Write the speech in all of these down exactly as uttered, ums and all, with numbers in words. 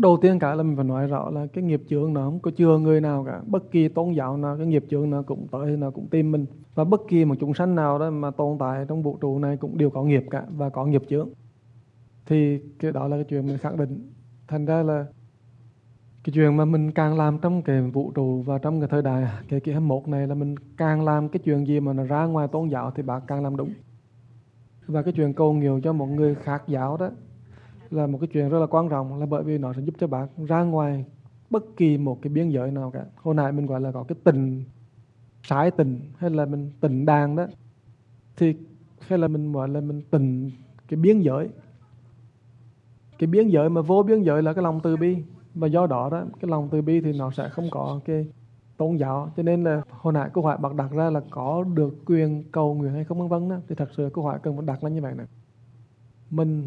Đầu tiên cả là mình phải nói rõ là cái nghiệp chướng nó không có chừa người nào cả. Bất kỳ tôn giáo nào, cái nghiệp chướng nó cũng tới, nó cũng tìm mình. Và bất kỳ một chúng sanh nào đó mà tồn tại trong vũ trụ này cũng đều có nghiệp cả và có nghiệp chướng. Thì cái đó là cái chuyện mình khẳng định. Thành ra là cái chuyện mà mình càng làm trong cái vũ trụ và trong cái thời đại cái kỷ hai mươi mốt này là mình càng làm cái chuyện gì mà nó ra ngoài tôn giáo thì bạn càng làm đúng. Và cái chuyện cầu nguyện cho một người khác giáo đó là một cái chuyện rất là quan trọng, là bởi vì nó sẽ giúp cho bạn ra ngoài bất kỳ một cái biên giới nào cả. Hồi nãy mình gọi là có cái tình trái tình hay là mình tình đàn đó, thì hay là mình gọi là mình tình cái biên giới. Cái biên giới mà vô biên giới là cái lòng từ bi, và do đó đó cái lòng từ bi thì nó sẽ không có cái tôn giáo. Cho nên là hồi nãy câu hỏi bạn đặt ra là có được quyền cầu nguyện hay không vân vân đó, thì thật sự câu hỏi cần phải đặt là như vậy này: mình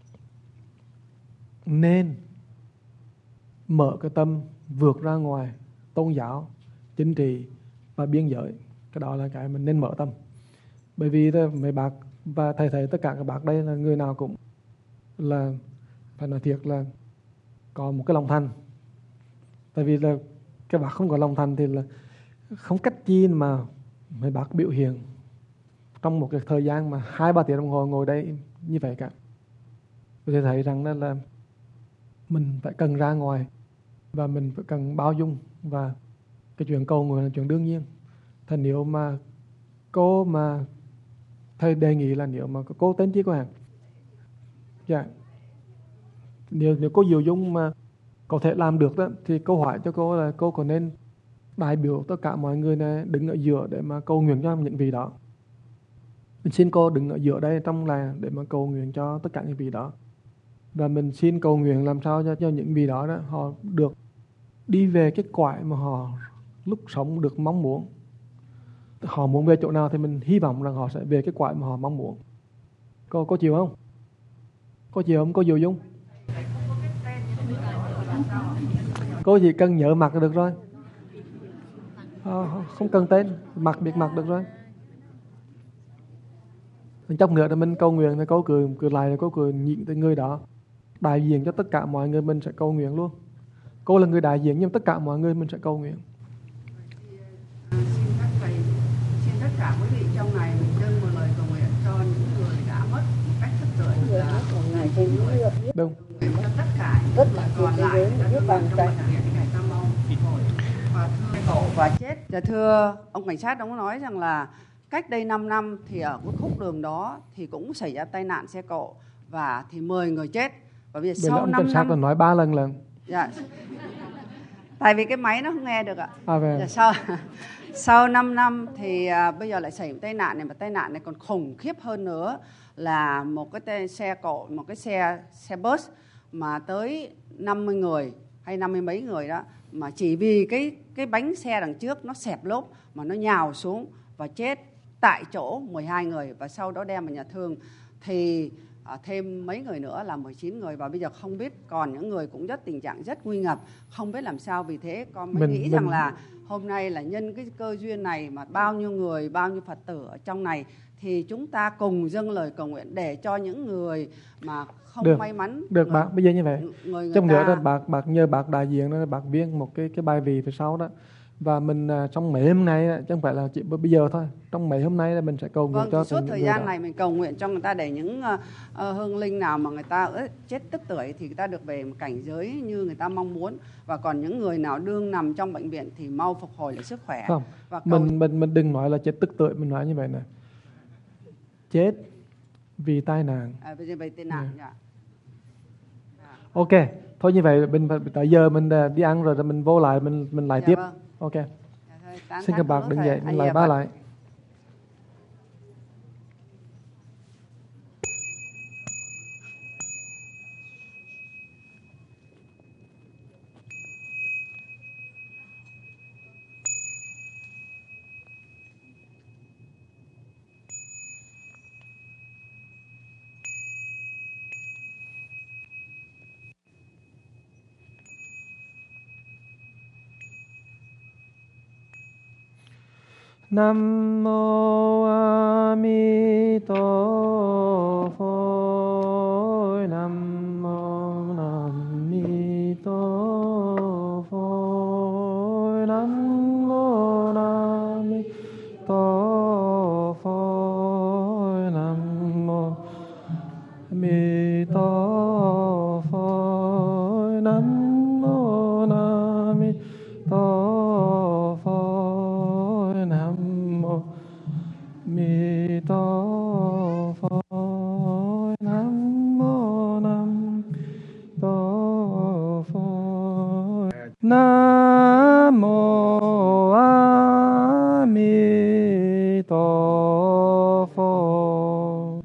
nên mở cái tâm vượt ra ngoài tôn giáo, chính trị và biên giới. Cái đó là cái mình nên mở tâm. Bởi vì mấy bác và thầy thầy tất cả các bác đây là người nào cũng là phải nói thiệt là có một cái lòng thành. Tại vì là các bác không có lòng thành thì là không cách chi mà mấy bác biểu hiện trong một cái thời gian mà hai ba tiếng đồng hồ ngồi đây như vậy cả. Tôi thấy rằng đó là mình phải cần ra ngoài và mình phải cần bao dung, và cái chuyện cầu nguyện là chuyện đương nhiên. Thì nếu mà cô mà thầy đề nghị là nếu mà cô tên chi cô hả? Dạ. Nếu, nếu cô Diệu Dung mà có thể làm được đó, thì câu hỏi cho cô là cô có nên đại biểu tất cả mọi người này đứng ở giữa để mà cầu nguyện cho những vị đó. Mình xin cô đứng ở giữa đây trong làng để mà cầu nguyện cho tất cả những vị đó. Và mình xin cầu nguyện làm sao cho, cho những vị đó, đó họ được đi về cái cõi mà họ lúc sống được mong muốn. Họ muốn về chỗ nào thì mình hy vọng rằng họ sẽ về cái cõi mà họ mong muốn. Cô, cô chịu không? Cô chịu không? Cô Diệu Dung? Cô chỉ cần nhớ mặt là được rồi. À, không cần tên, mặt biết mặt được rồi. Trong nữa là mình cầu nguyện thì cô cứ, cứ lại, cô cứ nhịn tới người đó đại diện cho tất cả mọi người, mình sẽ cầu nguyện luôn. Cô là người đại diện nhưng tất cả mọi người mình sẽ cầu nguyện. Xin các thầy, xin tất cả quý vị trong này mình dâng một lời cầu nguyện cho những người đã mất một cách thất thường, là những người đúng cho tất cả những người còn lại đã được trong thực hiện cái ngày Tam Mâu. Và thưa cậu và chết. Dạ thưa ông cảnh sát, ông nói rằng là cách đây năm năm thì ở cái khúc đường đó thì cũng xảy ra tai nạn xe cộ và thì mười người chết. Và bây giờ Bởi sau ông năm cảnh sát năm nói ba lần lần. Dạ. Tại vì cái máy nó không nghe được ạ. À, về. Dạ, sau sau năm năm thì à, bây giờ lại xảy ra tai nạn này, mà tai nạn này còn khủng khiếp hơn nữa là một cái te, xe cộ, một cái xe xe bus mà tới năm mươi người hay năm mươi mấy người đó, mà chỉ vì cái cái bánh xe đằng trước nó xẹp lốp mà nó nhào xuống và chết tại chỗ mười hai người, và sau đó đem vào nhà thương thì à, thêm mấy người nữa là mười chín người, và bây giờ không biết còn những người cũng rất tình trạng rất nguy ngập, không biết làm sao. Vì thế con mới mình, nghĩ mình... rằng là hôm nay là nhân cái cơ duyên này mà bao nhiêu người, bao nhiêu Phật tử ở trong này thì chúng ta cùng dâng lời cầu nguyện để cho những người mà không được, may mắn. được bác, bây giờ như vậy người, người trong ta... nữa đó bác bác nhờ bác đại diện đó, bác viết một cái cái bài vị phía sau đó, và mình trong mấy hôm nay chứ không phải là chỉ bây giờ thôi, trong mấy hôm nay là mình sẽ cầu nguyện vâng, cho suốt thời gian đó. này mình cầu nguyện cho người ta, để những uh, uh, hương linh nào mà người ta uh, chết tức tuổi thì người ta được về một cảnh giới như người ta mong muốn, và còn những người nào đương nằm trong bệnh viện thì mau phục hồi lại sức khỏe. Không, và cầu... mình mình mình đừng nói là chết tức tuổi, mình nói như vậy này: chết vì tai nạn. À, vì, vì tai nạn. Yeah. Dạ. Ok, thôi như vậy mình tới giờ mình đi ăn rồi, rồi mình vô lại mình mình lại Dạ, tiếp. vâng. Ok. Dạ, xin các bạn đứng dậy, mình lại ba lại. Nam mô A Di Đà Phật. Nam mô A Di Đà Phật, Nam mô Nam Mô Phật, Nam mô A Di Đà Phật.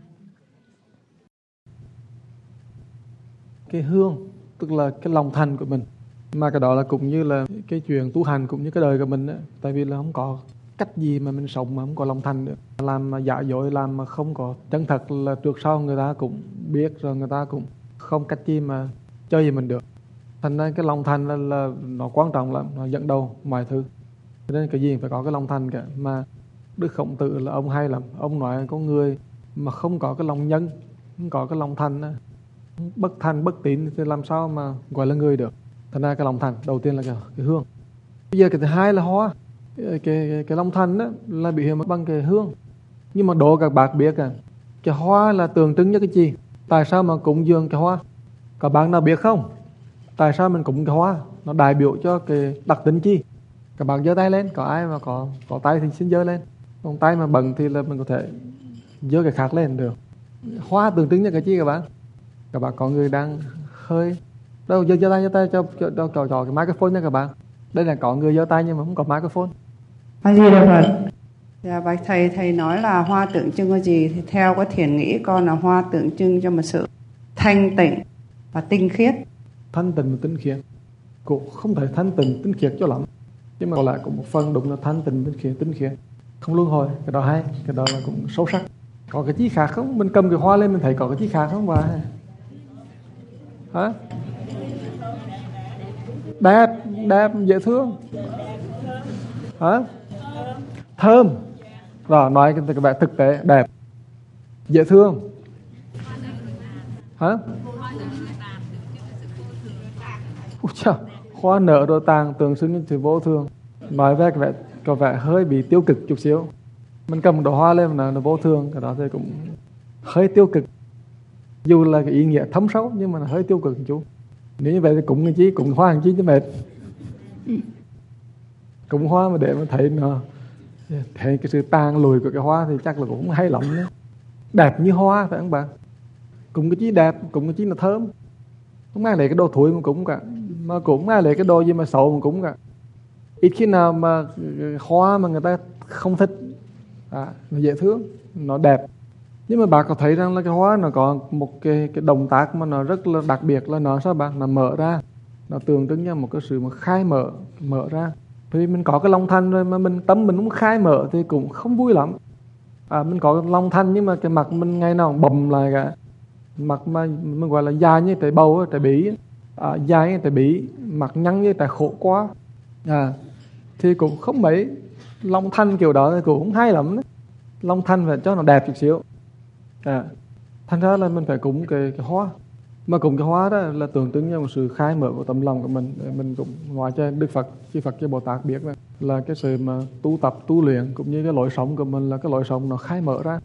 Cái hương tức là cái lòng thành của mình, mà cái đó là cũng như là cái chuyện tu hành cũng như cái đời của mình đó. Tại vì là không có cách gì mà mình sống mà không có lòng thành nữa. Làm mà giả dối, làm mà không có chân thật là trước sau người ta cũng biết rồi, người ta cũng không cách gì mà chơi gì mình được. Thành ra cái lòng thành là, là nó quan trọng lắm, nó dẫn đầu mọi thứ. Cho nên cái gì phải có cái lòng thành cả. Mà Đức Khổng Tử là ông hay lắm, ông nói có người mà không có cái lòng nhân, không có cái lòng thành, bất thành bất tín thì làm sao mà gọi là người được. Thành ra cái lòng thành đầu tiên là cái, cái hương. Bây giờ cái thứ hai là hoa. Cái, cái, cái lòng thành đó là biểu hiện bằng cái hương. Nhưng mà độ các bạn biết à, cái hoa là tượng trưng cho cái gì? Tại sao mà cúng dường cái hoa? Các bạn nào biết không? Tại sao mình cúng cái hoa? Nó đại biểu cho cái đặc tính chi? Các bạn giơ tay lên, có ai mà có có tay thì xin giơ lên. Còn tay mà bận thì là mình có thể giơ cái khác lên được. Hoa tượng trưng cho cái chi các bạn? Các bạn có người đang hơi đâu giơ giơ tay giơ tay cho cho cho, cho, cho cái microphone nha các bạn. Đây là có người giơ tay nhưng mà không có microphone. A Di Đà Phật. Dạ, bạch thầy, thầy nói là hoa tượng trưng cái gì? Thì theo cái thiền nghĩ con là hoa tượng trưng cho một sự thanh tịnh và tinh khiết. Thanh tịnh và tinh khiết cũng không thể thanh tịnh tinh khiết cho lắm, nhưng mà còn lại cũng một phần đúng là thanh tịnh tinh khiết tinh khiết không luân hồi. Cái đó hay, cái đó là cũng sâu sắc. Có cái chi khác không? Mình cầm cái hoa lên mình thấy có cái chi khác không bà? Hả? Đẹp, đẹp, dễ thương. Hả? Thơm. Rồi nói cái vẻ thực tế, đẹp, dễ thương. Hả? Ôi trời, hoa nở rồi tàn tượng trưng cho sự vô thường. Nói về cái vẻ, có vẻ hơi bị tiêu cực chút xíu. Mình cầm đồ hoa lên mà nó vô thường, cái đó thì cũng hơi tiêu cực. Dù là cái ý nghĩa thấm sâu nhưng mà nó hơi tiêu cực một chút. Nếu như vậy thì cũng cái chí, cũng hoa làm chi chứ mệt. Cũng hoa mà để mà thấy nó thấy cái sự tàn lùi của cái hoa thì chắc là cũng không hay lắm nữa. Đẹp như hoa phải không bạn? Cũng cái chí đẹp, cũng cái chí là thơm. Không ai lấy cái đồ thối mà cũng cả, mà cũng ai lấy cái đồ gì mà xấu mà cũng cả. Ít khi nào mà hoa mà người ta không thích, à, nó dễ thương, nó đẹp. Nhưng mà bạn có thấy rằng là cái hoa nó có một cái, cái động tác mà nó rất là đặc biệt là nó sao bạn? Nó mở ra, nó tượng trưng cho một cái sự mà khai mở, mở ra. Vì mình có cái lòng thành rồi mà mình tâm mình cũng khai mở thì cũng không vui lắm. À, mình có cái lòng thành nhưng mà cái mặt mình ngày nào cũng bầm lại cả. Mặt mà mình gọi là dài như trái bầu, trái bí, à, dài như trái bí, mặt nhăn như trái khổ quá, à, thì cũng không mấy. Lòng thành kiểu đó thì cũng không hay lắm. Lòng thành phải cho nó đẹp chút xíu. À, thành ra là mình phải cúng cái, cái hoa. Mà cúng cái hoa đó là tượng trưng cho một sự khai mở của tâm lòng của mình. Mình cũng nói cho Đức Phật, chư Phật, chư Bồ Tát biết là, là cái sự mà tu tập, tu luyện cũng như cái lối sống của mình là cái lối sống nó khai mở ra.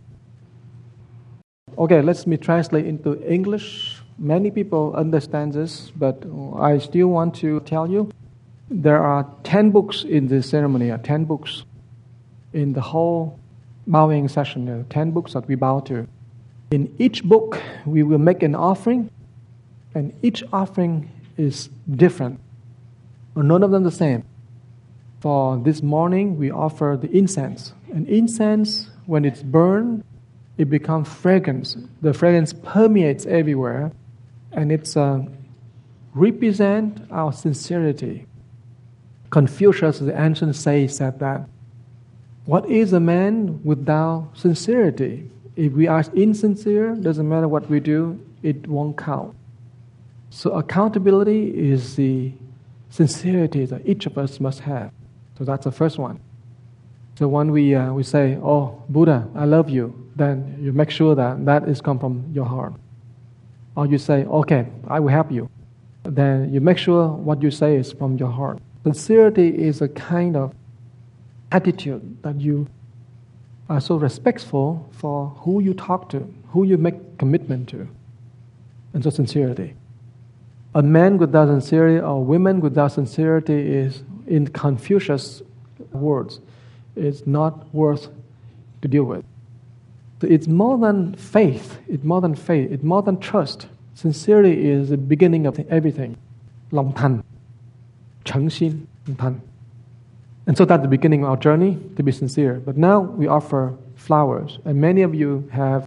Okay, let me translate into English. Many people understand this, but I still want to tell you there are ten books in this ceremony, ten books in the whole bowing session, there are ten books that we bow to. In each book, we will make an offering, and each offering is different. None of them the same. For this morning, we offer the incense. And incense, when it's burned, it becomes fragrance. The fragrance permeates everywhere, and it's uh, represent our sincerity. Confucius, the ancient sage, said that, what is a man without sincerity? If we are insincere, doesn't matter what we do, it won't count. So accountability is the sincerity that each of us must have. So that's the first one. So when we uh, we say, oh, Buddha, I love you, then you make sure that that is come from your heart. Or you say, okay, I will help you. Then you make sure what you say is from your heart. Sincerity is a kind of attitude that you are so respectful for who you talk to, who you make commitment to. And so sincerity. A man without sincerity or women without sincerity is, in Confucius' words, is not worth to deal with. So it's more than faith. It's more than faith. It's more than trust. Sincerity is the beginning of everything. Lòng thành,诚心, lòng thành. And so that's the beginning of our journey, to be sincere. But now we offer flowers. And many of you have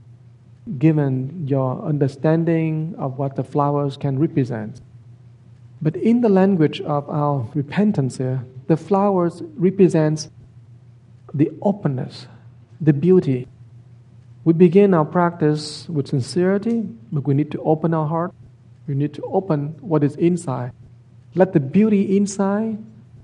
given your understanding of what the flowers can represent. But in the language of our repentance here, the flowers represents the openness, the beauty. We begin our practice with sincerity, but we need to open our heart. We need to open what is inside. Let the beauty inside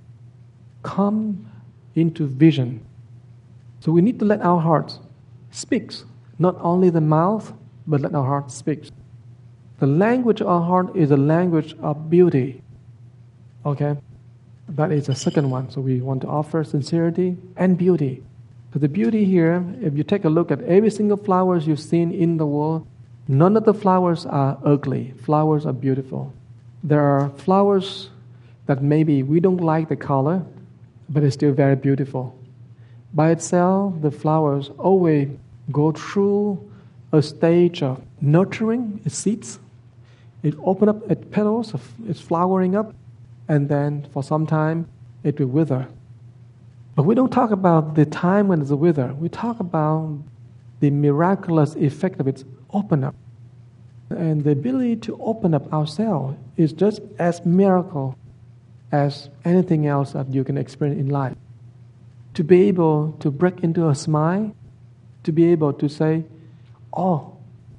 come into vision. So we need to let our hearts speak. Not only the mouth, but let our heart speak. The language of our heart is a language of beauty. Okay? That is the second one. So we want to offer sincerity and beauty. So the beauty here, if you take a look at every single flowers you've seen in the world, none of the flowers are ugly. Flowers are beautiful. There are flowers that maybe we don't like the color, but it's still very beautiful. By itself, the flowers always go through a stage of nurturing its seeds. It opens up its petals, it's flowering up, and then for some time it will wither. But we don't talk about the time when it's a wither. We talk about the miraculous effect of its open up. And the ability to open up ourselves is just as miracle as anything else that you can experience in life. To be able to break into a smile, to be able to say, oh,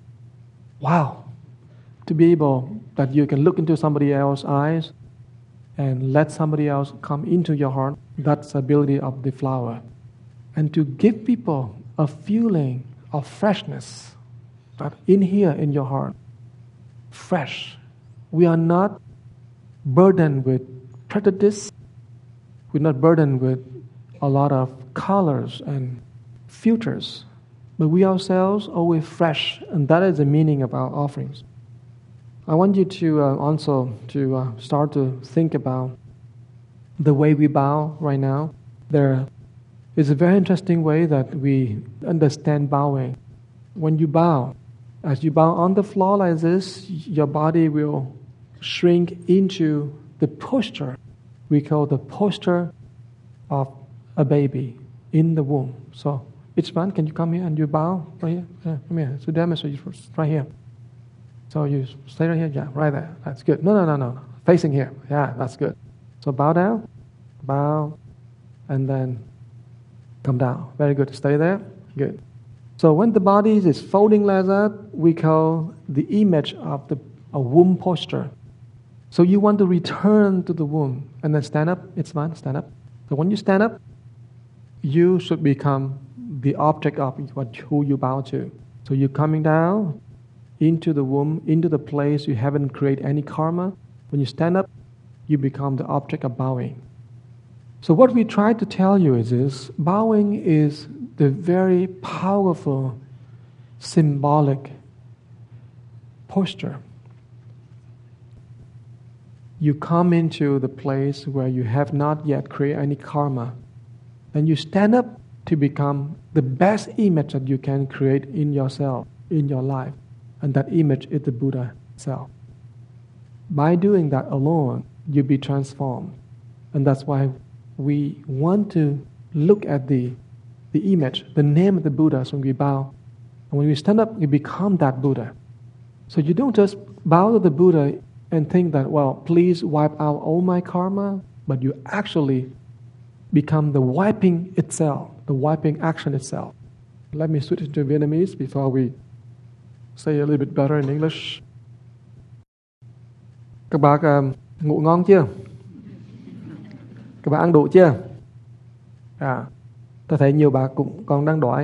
wow. To be able that you can look into somebody else's eyes and let somebody else come into your heart, that's the ability of the flower. And to give people a feeling of freshness, that in here in your heart, fresh. We are not burdened with prejudice. We're not burdened with a lot of colors and filters. But we ourselves are always fresh, and that is the meaning of our offerings. I want you to uh, also to uh, start to think about the way we bow right now. There is a very interesting way that we understand bowing. When you bow, as you bow on the floor like this, your body will shrink into the posture we call the posture of a baby in the womb. So, each one, can you come here and you bow right here? Yeah, come here. So demonstrate right here. So you stay right here. Yeah, right there. That's good. No, no, no, no. Facing here. Yeah, that's good. So bow down, bow, and then come down. Very good. Stay there. Good. So when the body is folding like that, we call the image of the a womb posture. So you want to return to the womb and then stand up. It's fine. Stand up. So when you stand up, you should become the object of what who you bow to. So you're coming down into the womb, into the place you haven't created any karma. When you stand up, you become the object of bowing. So what we try to tell you is this: bowing is the very powerful, symbolic posture. You come into the place where you have not yet created any karma, and you stand up to become the best image that you can create in yourself, in your life. And that image is the Buddha self. By doing that alone, you'll be transformed. And that's why we want to look at the, the image, the name of the Buddha when we bow. And when we stand up, we become that Buddha. So you don't just bow to the Buddha and think that, well, please wipe out all my karma, but you actually become the wiping itself, the wiping action itself. Let me switch to Vietnamese before we say a little bit better in English. Các bác uh, ngủ ngon chưa? Các bác ăn đủ chưa? À, tôi thấy nhiều bác cũng còn đang đói.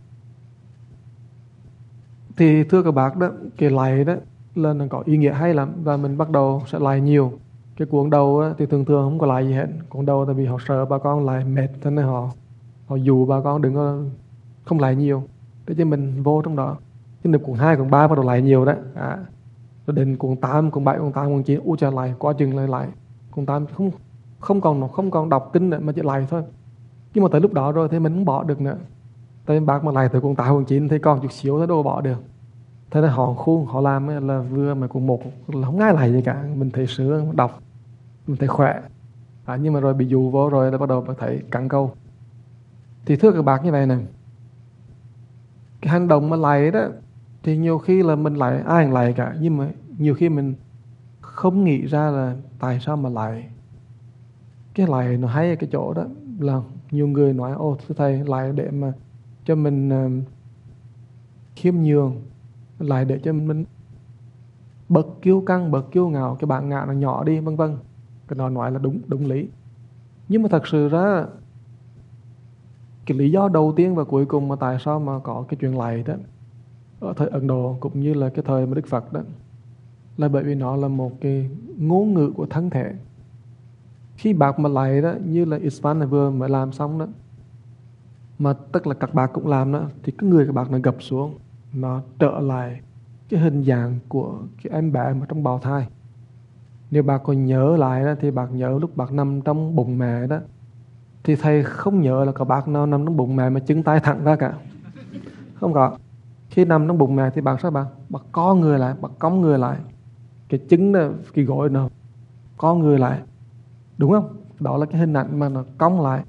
Thì thưa các bác đó, cái lạy đó là nó có ý nghĩa hay lắm, và mình bắt đầu sẽ lạy nhiều. Cái cuộn đầu á, thì thường thường không có lạy gì hết. Cuộn đầu tại vì họ sợ bà con lạy mệt, cho nên họ họ dụ bà con đừng có không lạy nhiều, để cho mình vô trong đó. Chứ nếu cuộn hai, cuộn ba bắt đầu lạy nhiều đó. À, rồi đến cuộn tám, cuộn bảy, cuộn tám, cuộn chín, u trời lạy quá chừng lại lạy. Cuộn tám không không còn không còn đọc kinh nữa mà chỉ lạy thôi. Nhưng mà tới lúc đó rồi thì mình không bỏ được nữa. Tại bác mà lại tới quận tám quận chín thì còn chút xíu thôi đâu bỏ được. Thế là họ khu họ làm là vừa mà quận một là không ai lại gì cả. Mình thấy sướng đọc, mình thấy khỏe. À, nhưng mà rồi bị dụ vô rồi là bắt đầu thấy cắn câu. Thì thưa các bác như vậy này, cái hành động mà lại đó thì nhiều khi là mình lại ai cũng lại cả, nhưng mà nhiều khi mình không nghĩ ra là tại sao mà lại. Cái lại nó hay ở cái chỗ đó là nhiều người nói ô thưa thầy lại để mà cho mình uh, khiêm nhường, lại để cho mình bớt kiêu căng, bớt kiêu ngạo, cái bản ngã nó nhỏ đi vân vân. Cái nó nói là đúng đúng lý. Nhưng mà thật sự ra cái lý do đầu tiên và cuối cùng mà tại sao mà có cái chuyện lại đó ở thời Ấn Độ cũng như là cái thời mà Đức Phật đó là bởi vì nó là một cái ngôn ngữ của thân thể. Khi bác mà lại đó như là Isvan này vừa mới làm xong đó, mà tức là các bác cũng làm đó, thì cái người các bác nó gập xuống, nó trở lại cái hình dạng của cái em bé mà trong bào thai. Nếu bác còn nhớ lại đó, thì bác nhớ lúc bác nằm trong bụng mẹ đó, thì thầy không nhớ là có bác nào nằm trong bụng mẹ mà chân tay thẳng ra cả. Không có. Khi nằm trong bụng mẹ thì bác sao bác? Bác co người lại, bác cong người lại. Cái chân đó, cái gối nó co người lại. Đúng không? Đó là cái hình ảnh mà nó cong lại.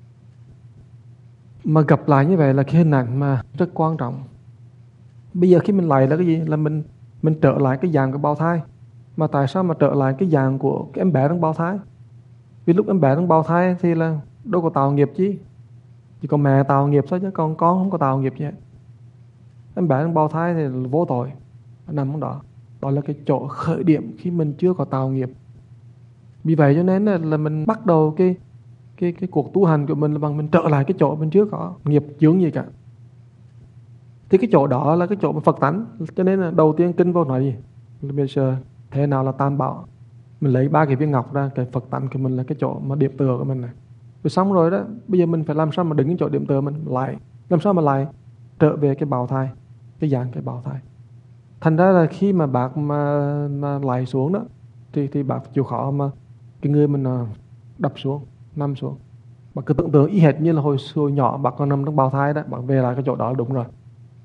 Mà gặp lại như vậy là cái hình ảnh mà rất quan trọng. Bây giờ khi mình lại là cái gì? Là mình mình trở lại cái dạng của bào thai. Mà tại sao mà trở lại cái dạng của cái em bé trong bào thai? Vì lúc em bé trong bào thai thì là đâu có tạo nghiệp chi. Chỉ có mẹ tạo nghiệp thôi chứ còn con không có tạo nghiệp gì hết. Em bé trong bào thai thì là vô tội, nằm trong đó. Đó là cái chỗ khởi điểm khi mình chưa có tạo nghiệp. Vì vậy cho nên là, là mình bắt đầu cái cái cái cuộc tu hành của mình là bằng mình trở lại cái chỗ mình chưa có nghiệp chướng gì cả. Thì cái chỗ đó là cái chỗ mà Phật tánh. Cho nên là đầu tiên kinh vô nói gì? Bây giờ thế nào là tam bảo? Mình lấy ba cái viên ngọc ra, cái Phật tánh của mình là cái chỗ mà điểm tựa của mình này. Rồi xong rồi đó, bây giờ mình phải làm sao mà đứng cái chỗ điểm tựa mình lại, làm sao mà lại trở về cái bào thai, cái dạng cái bào thai. Thành ra là khi mà bác mà, mà lại xuống đó thì thì bác chịu khó mà cái người mình đập xuống, nằm xuống. Bác cứ tưởng tượng y hệt như là hồi hồi nhỏ bác còn nằm trong bào thai đó, bác về lại cái chỗ đó là đúng rồi.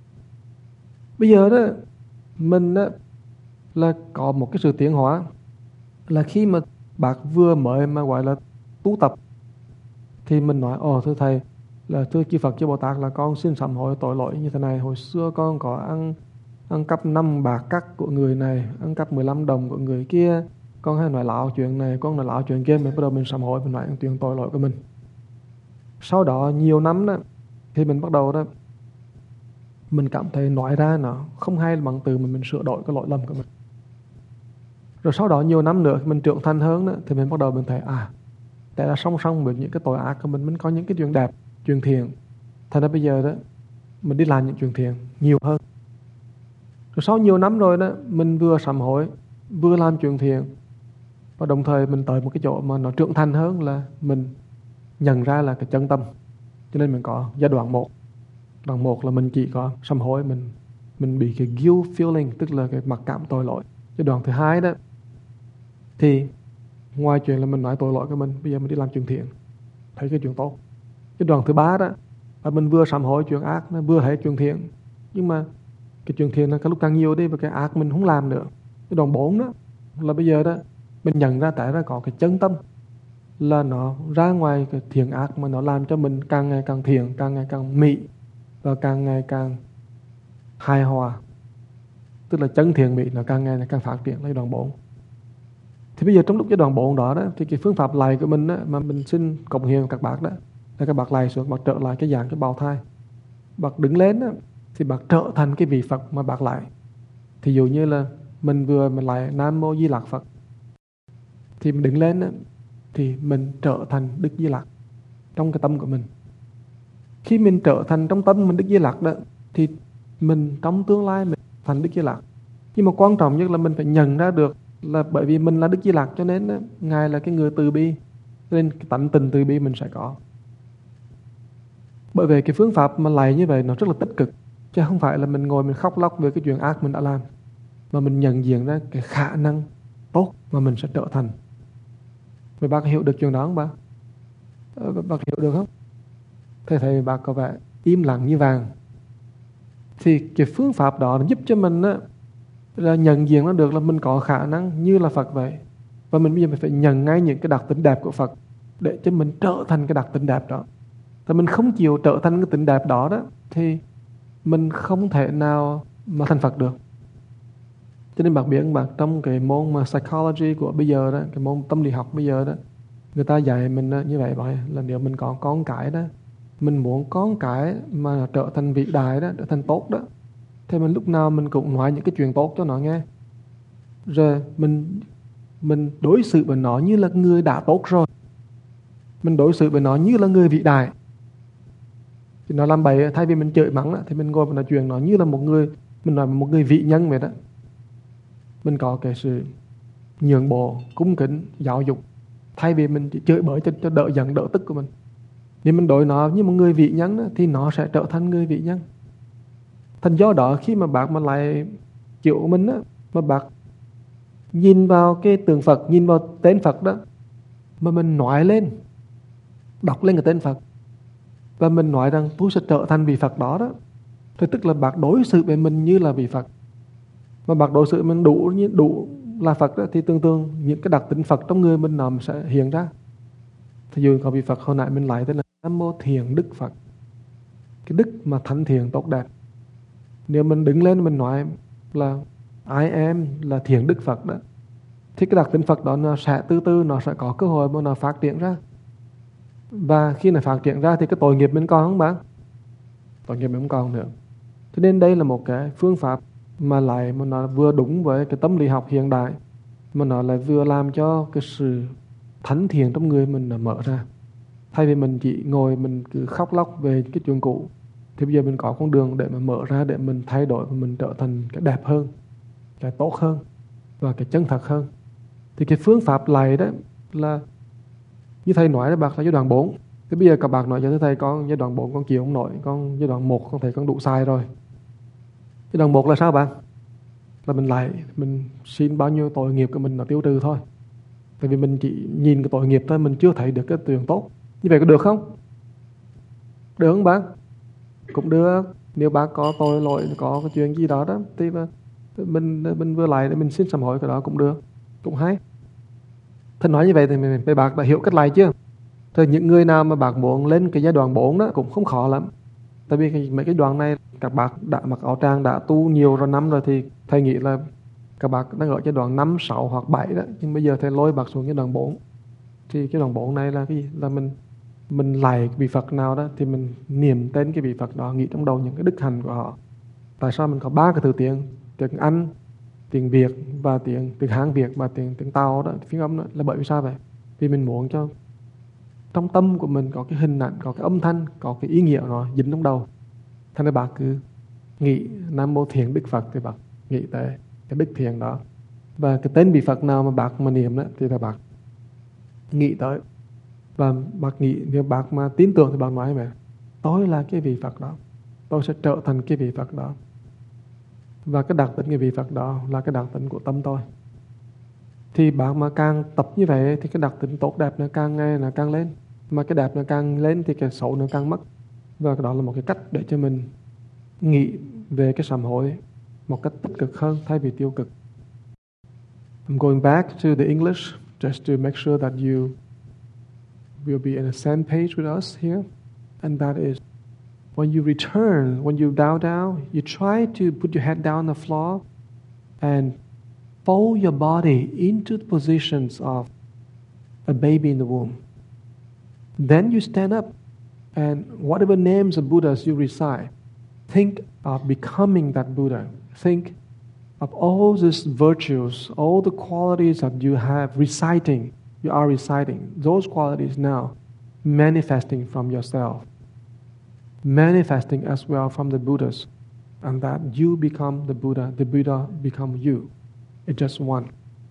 Bây giờ đó mình đó là có một cái sự tiến hóa là khi mà bác vừa mới mà gọi là tu tập thì mình nói ồ thưa thầy là thưa chư Phật chư Bồ Tát là con xin sám hối tội lỗi như thế này, hồi xưa con có ăn ăn cắp năm bạc cắt của người này, ăn cắp mười lăm đồng của người kia, con hay nói láo chuyện này, con nói láo chuyện kia, mình bắt đầu mình sám hối, mình nói chuyện tội lỗi của mình. Sau đó nhiều năm đó thì mình bắt đầu đó mình cảm thấy nói ra nó không hay bằng từ mình mình sửa đổi cái lỗi lầm của mình. Rồi sau đó nhiều năm nữa mình trưởng thành hơn đó, thì mình bắt đầu mình thấy à tại là song song với những cái tội ác của mình mình có những cái chuyện đẹp, chuyện thiện. Thành ra bây giờ đó mình đi làm những chuyện thiện nhiều hơn. Rồi sau nhiều năm rồi đó mình vừa sám hối, vừa làm chuyện thiện, và đồng thời mình tới một cái chỗ mà nó trưởng thành hơn là mình nhận ra là cái chân tâm. Cho nên mình có giai đoạn một. Đoạn một là mình chỉ có sám hối, mình mình bị cái guilt feeling, tức là cái mặc cảm tội lỗi. Giai đoạn thứ hai đó thì ngoài chuyện là mình nói tội lỗi của mình, bây giờ mình đi làm chuyện thiện, thấy cái chuyện tốt. Cái đoạn thứ ba đó là mình vừa sám hối chuyện ác, nó vừa thấy chuyện thiện, nhưng mà cái chuyện thiện nó càng lúc càng nhiều đi và cái ác mình không làm nữa. Cái đoạn bốn đó là bây giờ đó mình nhận ra tại ra có cái chân tâm là nó ra ngoài cái thiện ác mà nó làm cho mình càng ngày càng thiện, càng ngày càng mỹ và càng ngày càng hài hòa. Tức là chân thiện mỹ nó càng ngày càng phát triển lên đoạn bốn. Thì bây giờ trong lúc cái đoạn bốn đó, đó thì cái phương pháp lại của mình đó, mà mình xin cộng hiền các bác đó là các bác lại xuống, bác trở lại cái dạng cái bào thai. Bác đứng lên đó, thì bác trở thành cái vị Phật mà bác lại. Thì dụ như là mình vừa mình lại Nam Mô Di Lặc Phật, thì mình đứng lên đó, thì mình trở thành Đức Di Lặc trong cái tâm của mình. Khi mình trở thành trong tâm mình Đức Di Lặc đó, thì mình trong tương lai mình thành Đức Di Lặc. Nhưng mà quan trọng nhất là mình phải nhận ra được là bởi vì mình là Đức Di Lặc cho nên đó, Ngài là cái người từ bi, nên cái tánh tình từ bi mình sẽ có. Bởi vì cái phương pháp mà lại như vậy nó rất là tích cực, chứ không phải là mình ngồi mình khóc lóc về cái chuyện ác mình đã làm, mà mình nhận diện ra cái khả năng tốt mà mình sẽ trở thành. Vậy bác hiểu được chuyện đó không bác? Ờ, bác hiểu được không? Thế thì bác có vẻ im lặng như vàng. Thì cái phương pháp đó giúp cho mình á, là nhận diện nó được là mình có khả năng như là Phật vậy. Và mình bây giờ mình phải nhận ngay những cái đặc tính đẹp của Phật để cho mình trở thành cái đặc tính đẹp đó. Thì mình không chịu trở thành cái tính đẹp đó đó thì mình không thể nào mà thành Phật được. Cho nên bạn biết bạn trong cái môn mà psychology của bây giờ đó, cái môn tâm lý học bây giờ đó, người ta dạy mình như vậy vậy là nếu mình có con cái đó, mình muốn con cái mà trở thành vĩ đại đó, trở thành tốt đó, thì mình lúc nào mình cũng nói những cái chuyện tốt cho nó nghe. Rồi mình mình đối xử với nó như là người đã tốt rồi. Mình đối xử với nó như là người vĩ đại. Thì nó làm bậy, thay vì mình chửi mắng đó, thì mình ngồi và nói chuyện nó như là một người, mình nói một người vĩ nhân vậy đó. Mình có cái sự nhượng bộ, cung kính, giáo dục, thay vì mình chỉ chửi bới cho, cho đỡ giận, đỡ tức của mình. Nếu mình đối nó như một người vĩ nhân đó, thì nó sẽ trở thành người vĩ nhân. Thành do đó khi mà bác mà lại chịu mình đó, mà bác nhìn vào cái tượng Phật, nhìn vào tên Phật đó, mà mình nói lên, đọc lên cái tên Phật, và mình nói rằng tôi sẽ trở thành vị Phật đó đó, thì tức là bác đối xử với mình như là vị Phật. Mà bác đối xử mình đủ đủ là Phật đó, thì tương tương những cái đặc tính Phật trong người mình nó sẽ hiện ra. Thì dù có vị Phật hồi nãy mình lại tên là Nam Mô Thiện Đức Phật, cái đức mà thánh thiện tốt đẹp. Nếu mình đứng lên mình nói là I am là thiện đức Phật đó, thì cái đặc tính Phật đó nó sẽ từ từ nó sẽ có cơ hội mà nó phát triển ra. Và khi nó phát triển ra thì cái tội nghiệp mình còn không bạn? Tội nghiệp mình không còn nữa. Cho nên đây là một cái phương pháp mà lại mà nó vừa đúng với cái tâm lý học hiện đại, mà nó lại vừa làm cho cái sự thánh thiện trong người mình nó mở ra. Thay vì mình chỉ ngồi mình cứ khóc lóc về cái chuyện cũ, thì bây giờ mình có con đường để mà mở ra, để mình thay đổi và mình trở thành cái đẹp hơn, cái tốt hơn và cái chân thật hơn. Thì cái phương pháp này đó là như thầy nói đó bác, là giai đoạn bốn. Thế bây giờ các bạn nói cho thầy con giai đoạn bốn con chịu không nổi, con giai đoạn một con thấy con đủ sai rồi. Giai đoạn một là sao bạn? Là mình lại mình xin bao nhiêu tội nghiệp của mình nó tiêu trừ thôi. Tại vì mình chỉ nhìn cái tội nghiệp thôi, mình chưa thấy được cái tuyển tốt. Như vậy có được không? Được không bác? Cũng được. Nếu bác có tội lỗi, có cái chuyện gì đó đó, thì mình mình vừa lại để mình xin sám hối cái đó cũng được, cũng hay. Thầy nói như vậy thì mình, mấy bác đã hiểu cách lại chưa? Thì những người nào mà bác muốn lên cái giai đoạn bốn đó cũng không khó lắm. Tại vì cái, mấy cái đoạn này các bác đã mặc áo tràng, đã tu nhiều rồi năm rồi, thì thầy nghĩ là các bác đang ở giai đoạn năm, sáu hoặc bảy đó. Nhưng bây giờ thầy lôi bác xuống giai đoạn bốn. Thì cái đoạn bốn này là cái gì? Là mình mình lại vị Phật nào đó thì mình niệm tên cái vị Phật đó, nghĩ trong đầu những cái đức hạnh của họ. Tại sao mình có ba cái thứ tiếng, tiếng Anh, tiếng Việt và tiếng tiếng Hán Việt và tiếng tiếng Tàu đó, phiên âm đó, là bởi vì sao vậy? Vì mình muốn cho trong tâm của mình có cái hình ảnh, có cái âm thanh, có cái ý nghĩa nó dính trong đầu. Thành ra bác cứ nghĩ Nam Mô Thiện Đức Phật thì bác nghĩ tới cái đức thiện đó. Và cái tên vị Phật nào mà bác mà niệm đó thì là bác nghĩ tới. Và bác nghĩ, nếu bác mà tin tưởng thì bác nói vậy: tôi là cái vị Phật đó, tôi sẽ trở thành cái vị Phật đó. Và cái đặc tính cái vị Phật đó là cái đặc tính của tâm tôi. Thì bác mà càng tập như vậy thì cái đặc tính tốt đẹp nó càng ngày nó càng lên. Mà cái đẹp nó càng lên thì cái xấu nó càng mất. Và đó là một cái cách để cho mình nghĩ về cái sám hối một cách tích cực hơn thay vì tiêu cực. I'm going back to the English just to make sure that you will be on the same page with us here. And that is, when you return, when you bow down, you try to put your head down on the floor and fold your body into the positions of a baby in the womb. Then you stand up, and whatever names of Buddhas you recite, think of becoming that Buddha. Think of all these virtues, all the qualities that you have reciting, you are reciting, those qualities now manifesting from yourself, manifesting as well from the Buddhas, and that you become the Buddha, the Buddha become you. It's just one.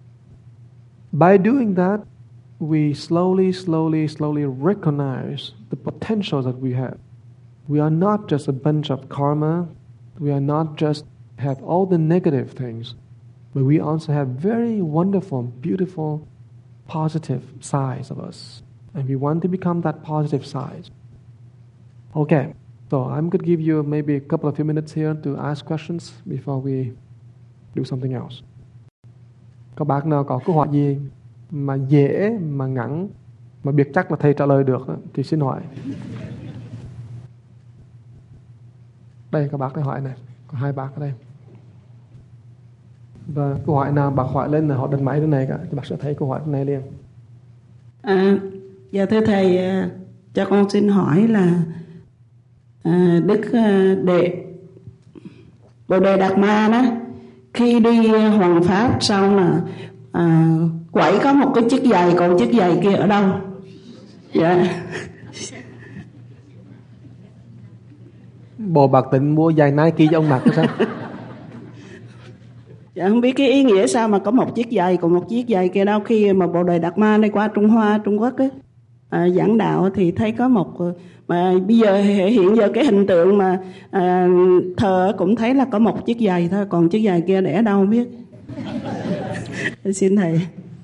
By doing that, we slowly, slowly, slowly recognize the potential that we have. We are not just a bunch of karma. We are not just have all the negative things, but we also have very wonderful, beautiful, positive sides of us. And we want to become that positive side. Okay, So I'm going to give you maybe a couple of few minutes here to ask questions before we do something else. Các bác nào có câu hỏi gì mà dễ, mà ngắn, mà biết chắc là thầy trả lời được thì xin hỏi. Đây các bác đã hỏi này, có hai bác ở đây. Và câu hỏi nào bác hỏi lên là họ đặt máy đến này cả, thì bác sẽ thấy câu hỏi này liền. À, dạ thưa thầy, cho con xin hỏi là à, Đức Đệ Bồ Đề Đạt Ma đó, khi đi hoằng pháp xong là à, quẩy có một cái chiếc giày, còn chiếc giày kia ở đâu? Dạ. Bộ bạc tính mua giày Nike cho ông mặc sao? Dạ không biết cái ý nghĩa sao mà có một chiếc giày còn một chiếc giày kia đâu. Khi mà Bồ Đề Đạt Ma đi qua Trung Hoa, Trung Quốc ấy, à, giảng đạo thì thấy có một, mà bây giờ hiện giờ cái hình tượng mà à, thờ cũng thấy là có một chiếc giày thôi, còn chiếc giày kia để ở đâu không biết. Xin thầy.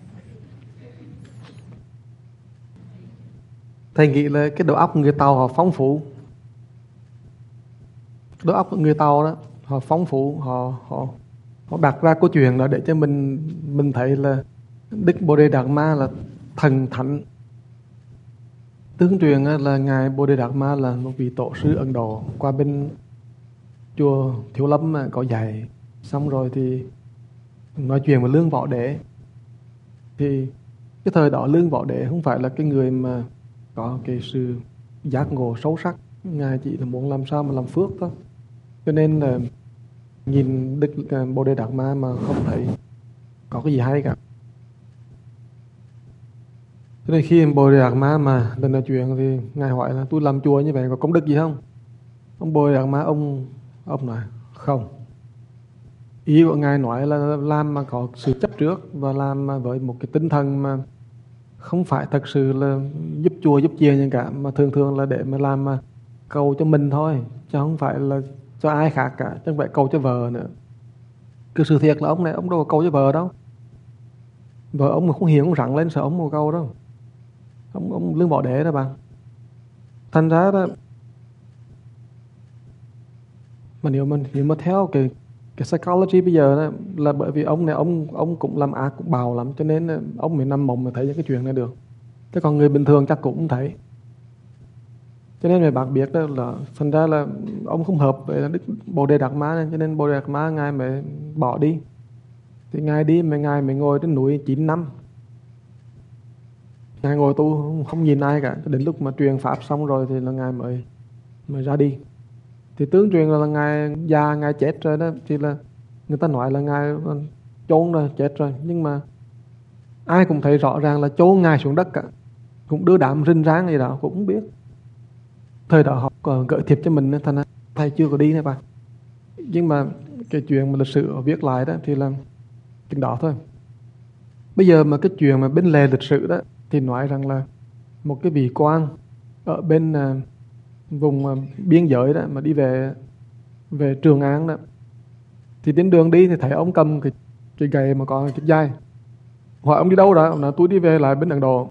Thầy nghĩ là cái đầu óc người Tàu họ phong phú. Đầu óc của người Tàu đó họ phong phú, họ họ họ đặt ra câu chuyện đó để cho mình mình thấy là Đức Bồ Đề Đạt Ma là thần thánh. Tương truyền là ngài Bồ Đề Đạt Ma là một vị tổ sư Ấn Độ qua bên chùa Thiếu Lâm mà có dạy, xong rồi thì nói chuyện với Lương Võ Đế. Thì cái thời đó Lương Võ Đế không phải là cái người mà có cái sự giác ngộ sâu sắc, ngài chỉ là muốn làm sao mà làm phước thôi. Cho nên là nhìn Đức Bồ Đề Đạt Ma mà không thấy có cái gì hay cả. Cho nên khi Bồ Đề Đạt Ma mà lần nói chuyện thì ngài hỏi là tôi làm chùa như vậy có công đức gì không? Ông Bồ Đề Đạt Ma ông ông nói không. Ý của ngài nói là làm mà có sự chấp trước và làm mà với một cái tinh thần mà không phải thật sự là giúp chùa giúp chiền gì cả, mà thường thường là để mà làm mà cầu cho mình thôi, chứ không phải là cho ai khác cả, chứ không phải cầu cho vợ nữa. Cứ sự thiệt là ông này ông đâu có cầu cho vợ đâu. Vợ ông mà không hiền ông rặn lên sợ ông mà cầu đâu. Ông ông Lương Võ Đế đó bạn. Thành ra đó, mà nếu mà nếu mà theo cái cái psychology bây giờ đó, là bởi vì ông này ông ông cũng làm ác cũng bào lắm, cho nên ông mới nằm mộng mà thấy những cái chuyện này được. Thế còn người bình thường chắc cũng không thấy. Cho nên người bác biết đó là thành ra là ông không hợp với Đức Bồ Đề Đạt Ma, cho nên Bồ Đề Đạt Ma ngài mới bỏ đi. Thì ngài đi mà ngài mới ngồi trên núi chín năm. Ngài ngồi tu không, không nhìn ai cả, đến lúc mà truyền pháp xong rồi thì là ngài mới mới ra đi. Thì tướng truyền là, là ngài già, ngài chết rồi đó, thì là người ta nói là ngài chôn rồi, chết rồi, nhưng mà ai cũng thấy rõ ràng là chôn ngài xuống đất cả, cũng đưa đám rinh ráng gì đó cũng không biết. Thời đó họ còn gợi thiệp cho mình nên thành thầy chưa có đi này bà. Nhưng mà cái chuyện mà lịch sử viết lại đó thì là chuyện đó thôi. Bây giờ mà cái chuyện mà bên lề lịch sử đó thì nói rằng là một cái vị quan ở bên uh, vùng uh, biên giới đó mà đi về về Trường An đó, thì đến đường đi thì thấy ông cầm cái cái gậy mà có cái dây. Hỏi ông đi đâu đó, ông nói tôi đi về lại bên Ấn Độ.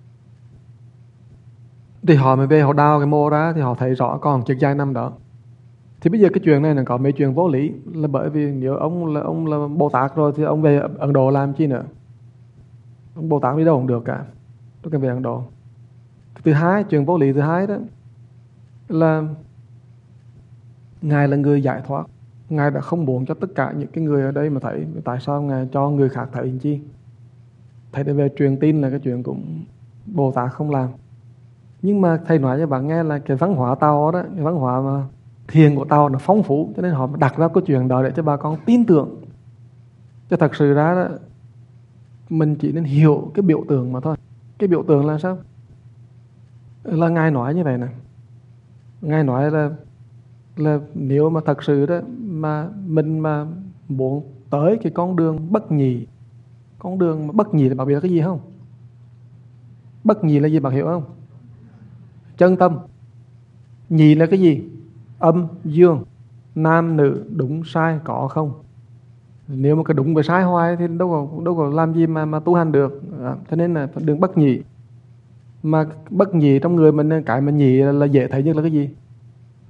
Thì họ mới về họ đào cái mộ ra thì họ thấy rõ còn chiếc dây nằm đó. Thì bây giờ cái chuyện này là có mấy chuyện vô lý, là bởi vì nếu ông là ông là Bồ Tát rồi thì ông về Ấn Độ làm chi nữa? Ông Bồ Tát đi đâu cũng được cả, tôi cần về Ấn Độ. Thứ hai, chuyện vô lý thứ hai đó là ngài là người giải thoát, ngài đã không muốn cho tất cả những cái người ở đây mà thấy. Tại sao ngài cho người khác thấy làm chi? Thầy để về truyền tin là cái chuyện cũng Bồ Tát không làm. Nhưng mà thầy nói cho bạn nghe là cái văn hóa Tàu đó, cái văn hóa mà thiền của Tàu nó phong phú, cho nên họ đặt ra cái chuyện đó để cho bà con tin tưởng. Cho thật sự ra đó, mình chỉ nên hiểu cái biểu tượng mà thôi. Cái biểu tượng là sao? Là ngài nói như vậy nè, ngài nói là là nếu mà thật sự đó mà mình mà muốn tới cái con đường bất nhị, con đường mà bất nhị là bạn biết là cái gì không? Bất nhị là gì bạn hiểu không? Chân tâm. Nhị là cái gì? Âm, dương, nam, nữ, đúng, sai, có không? Nếu mà cái đúng và sai hoài thì đâu có, đâu có làm gì mà, mà tu hành được. À, cho nên là đường bất nhị. Mà bất nhị trong người mình, cái mà nhị là, là dễ thấy nhất là cái gì?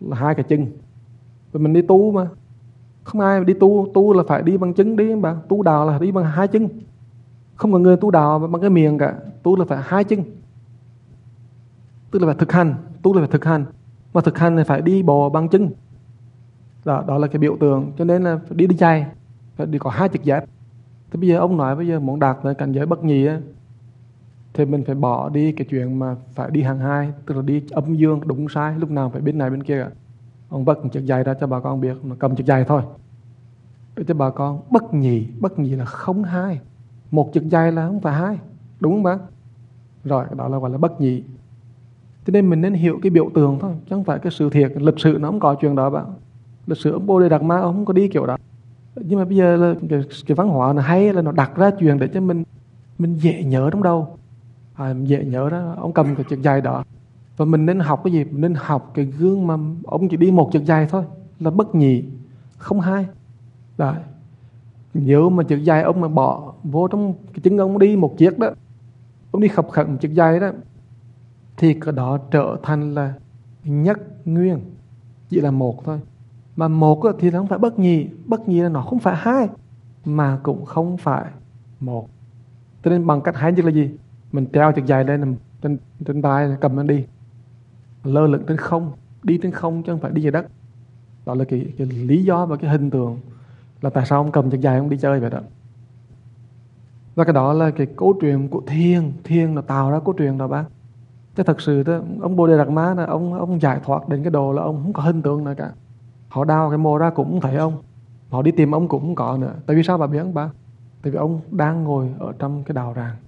là hai cái chân. Và mình đi tu mà, không ai đi tu, tu là phải đi bằng chân đi bạn. Tu đạo là đi bằng hai chân. Không có người tu đạo bằng cái miệng cả. Tu là phải hai chân. Tức là phải thực hành. Tu là phải thực hành. Mà thực hành thì phải đi bộ bằng chân. Đó, đó là cái biểu tượng. Cho nên là phải đi đi giày, phải đi có hai chiếc dép. Thế bây giờ ông nói bây giờ muốn đạt tới cảnh giới bất nhị á, thì mình phải bỏ đi cái chuyện mà phải đi hàng hai, tức là đi âm dương đúng sai, lúc nào phải bên này bên kia cả. Ông vất chiếc giày ra cho bà con biết, mà cầm chiếc giày thôi. Để cho bà con bất nhị, bất nhị là không hai. Một chiếc giày là không phải hai, đúng không bác? Rồi, đó là gọi là bất nhị. Cho nên mình nên hiểu cái biểu tượng thôi, chứ không phải cái sự thiệt. Lịch sử nó không có chuyện đó bạn. Lịch sử ông Bồ Đề Đạt Ma ông không có đi kiểu đó. Nhưng mà bây giờ là cái, cái văn hóa nó hay là nó đặt ra chuyện để cho mình mình dễ nhớ trong đầu. À, mình dễ nhớ đó, ông cầm cái chiếc giày đó. Và mình nên học cái gì? Mình nên học cái gương mà ông chỉ đi một chiếc giày thôi, là bất nhị, không hai. Đấy. Nhớ mà chiếc giày ông mà bỏ vô trong cái chân ông đi một chiếc đó, ông đi khập khẩn một chiếc giày đó, thì cái đó trở thành là nhất nguyên, chỉ là một thôi. Mà một thì nó không phải bất nhị. Bất nhị là nó không phải hai, mà cũng không phải một. Cho nên bằng cách hai chữ là gì? Mình treo chiếc giày lên trên, trên tay, cầm nó đi, lơ lửng trên không, đi trên không chứ không phải đi dưới đất. Đó là cái, cái lý do và cái hình tượng là tại sao ông cầm chiếc giày ông đi chơi vậy đó. Và cái đó là cái câu chuyện của thiền. Thiền nó tạo ra câu chuyện đó bác. Chứ thật sự đó, ông Bồ Đề Đạt Ma là ông, ông giải thoát đến cái đồ là ông không có hình tượng nữa cả. Họ đào cái mồ ra cũng không thấy ông, họ đi tìm ông cũng không có nữa. Tại vì sao bà biết không bà? Tại vì ông đang ngồi ở trong cái đạo tràng.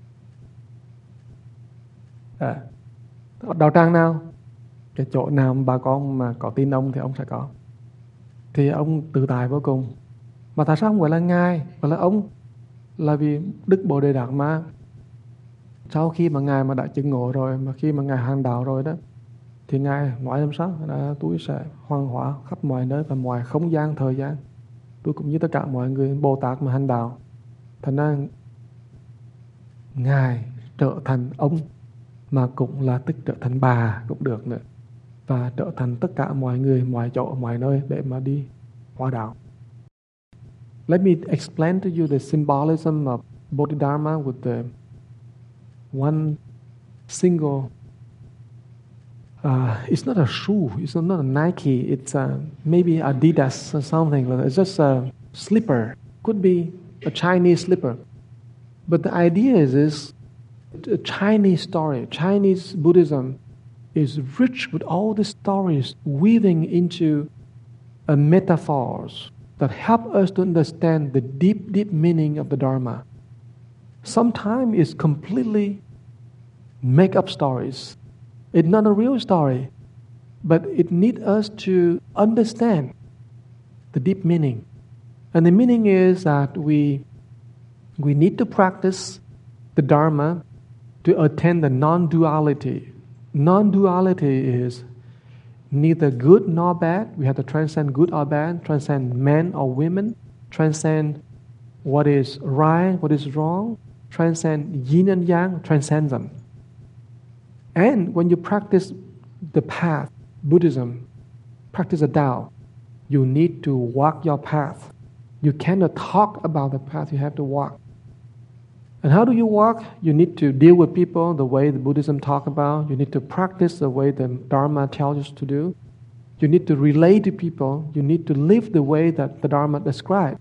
À, đạo tràng nào? Cái chỗ nào mà bà con mà có tin ông thì ông sẽ có. Thì ông tự tại vô cùng. Mà tại sao không gọi là Ngài, gọi là ông? Là vì Đức Bồ Đề Đạt Ma, sau khi mà Ngài mà đã chứng ngộ rồi, mà khi mà Ngài hành đạo rồi đó, thì Ngài nói làm sao? Là tôi sẽ hoang hóa khắp mọi nơi và mọi không gian, thời gian. Tôi cũng như tất cả mọi người Bồ Tát mà hành đạo. Thành ra Ngài trở thành ông, mà cũng là tức trở thành bà cũng được nữa. Và trở thành tất cả mọi người, mọi chỗ, mọi nơi để mà đi hóa đạo. Let me explain to you the symbolism of Bodhidharma with the one single Uh, it's not a shoe. It's not a Nike. It's uh, maybe Adidas or something. It's just a slipper. Could be a Chinese slipper. But the idea is, is a Chinese story. Chinese Buddhism is rich with all the stories weaving into uh, metaphors that help us to understand the deep, deep meaning of the Dharma. Sometimes it's completely make-up stories. It's not a real story, but it needs us to understand the deep meaning. And the meaning is that we we need to practice the Dharma to attain the non-duality. Non-duality is neither good nor bad. We have to transcend good or bad, transcend men or women, transcend what is right, what is wrong, transcend yin and yang, transcend them. And when you practice the path, Buddhism, practice the Tao, you need to walk your path. You cannot talk about the path, you have to walk. And how do you walk? You need to deal with people the way the Buddhism talk about. You need to practice the way the Dharma tells us to do. You need to relate to people. You need to live the way that the Dharma describes.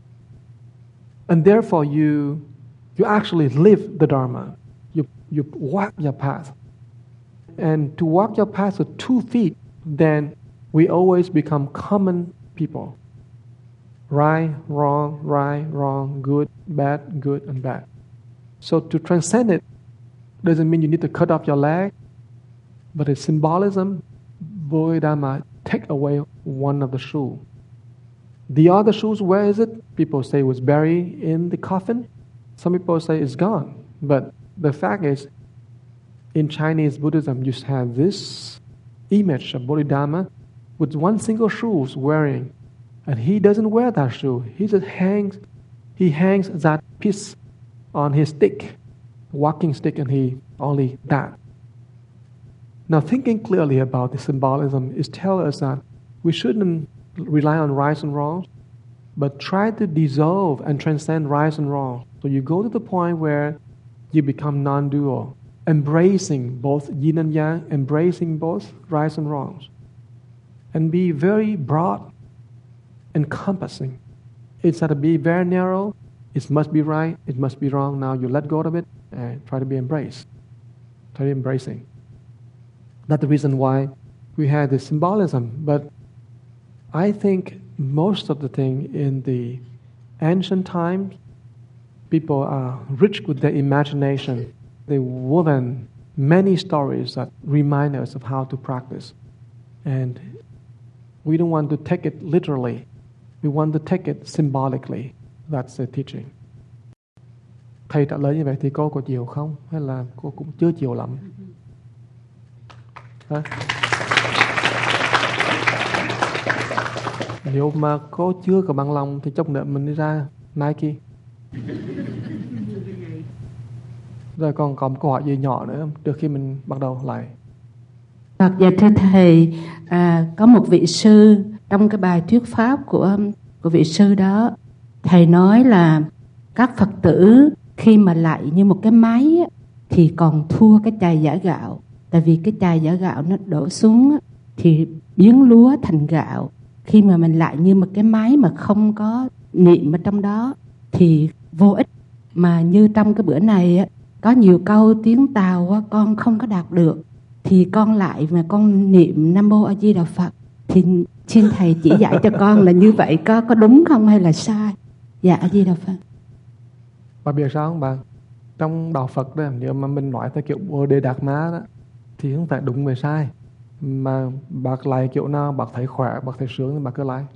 And therefore you you actually live the Dharma. You, you walk your path. And to walk your path with two feet, then we always become common people. Right, wrong, right, wrong, good, bad, good, and bad. So to transcend it doesn't mean you need to cut off your leg, but it's symbolism. Bodhidharma take away one of the shoes. The other shoes, where is it? People say it was buried in the coffin. Some people say it's gone. But the fact is, in Chinese Buddhism, you have this image of Bodhidharma with one single shoe wearing, and he doesn't wear that shoe. He just hangs, he hangs that piece on his stick, walking stick, and he only that. Now, thinking clearly about the symbolism is tell us that we shouldn't rely on rights and wrongs, but try to dissolve and transcend rights and wrongs. So you go to the point where you become non-dual, embracing both yin and yang, embracing both rights and wrongs, and be very broad, encompassing. Instead of be very narrow, it must be right, it must be wrong. Now you let go of it and try to be embraced, try to be embracing. That's the reason why we had this symbolism. But I think most of the thing in the ancient times, people are rich with their imagination. They woven many stories that remind us of how to practice. And we don't want to take it literally. We want to take it symbolically. That's the teaching. Thầy trả lời như vậy thì cô có chịu không? Hay là cô cũng chưa chịu lắm? Hả? Nếu mà cô chưa có bằng lòng thì chốc nữa mình đi ra Nike. Rồi còn có một câu hỏi gì nhỏ nữa trước khi mình bắt đầu lại? Dạ thưa thầy, à, có một vị sư trong cái bài thuyết pháp của của vị sư đó, thầy nói là các Phật tử khi mà lại như một cái máy thì còn thua cái chài giã gạo, tại vì cái chài giã gạo nó đổ xuống thì biến lúa thành gạo. Khi mà mình lại như một cái máy mà không có niệm ở trong đó thì vô ích. Mà như trong cái bữa này có nhiều câu tiếng Tàu con không có đọc được, thì con lại mà con niệm Nam Mô A Di Đà Phật, thì xin thầy chỉ dạy cho con là như vậy có có đúng không hay là sai? Dạ A Di Đà Phật. Bà biết sao không bạn? Trong đạo Phật đó, nếu mà mình nói theo kiểu Bồ Đề Đạt Ma đó thì không phải đúng về sai. Mà bác lại kiểu nào bác thấy khỏe, bác thấy sướng thì bác cứ lại.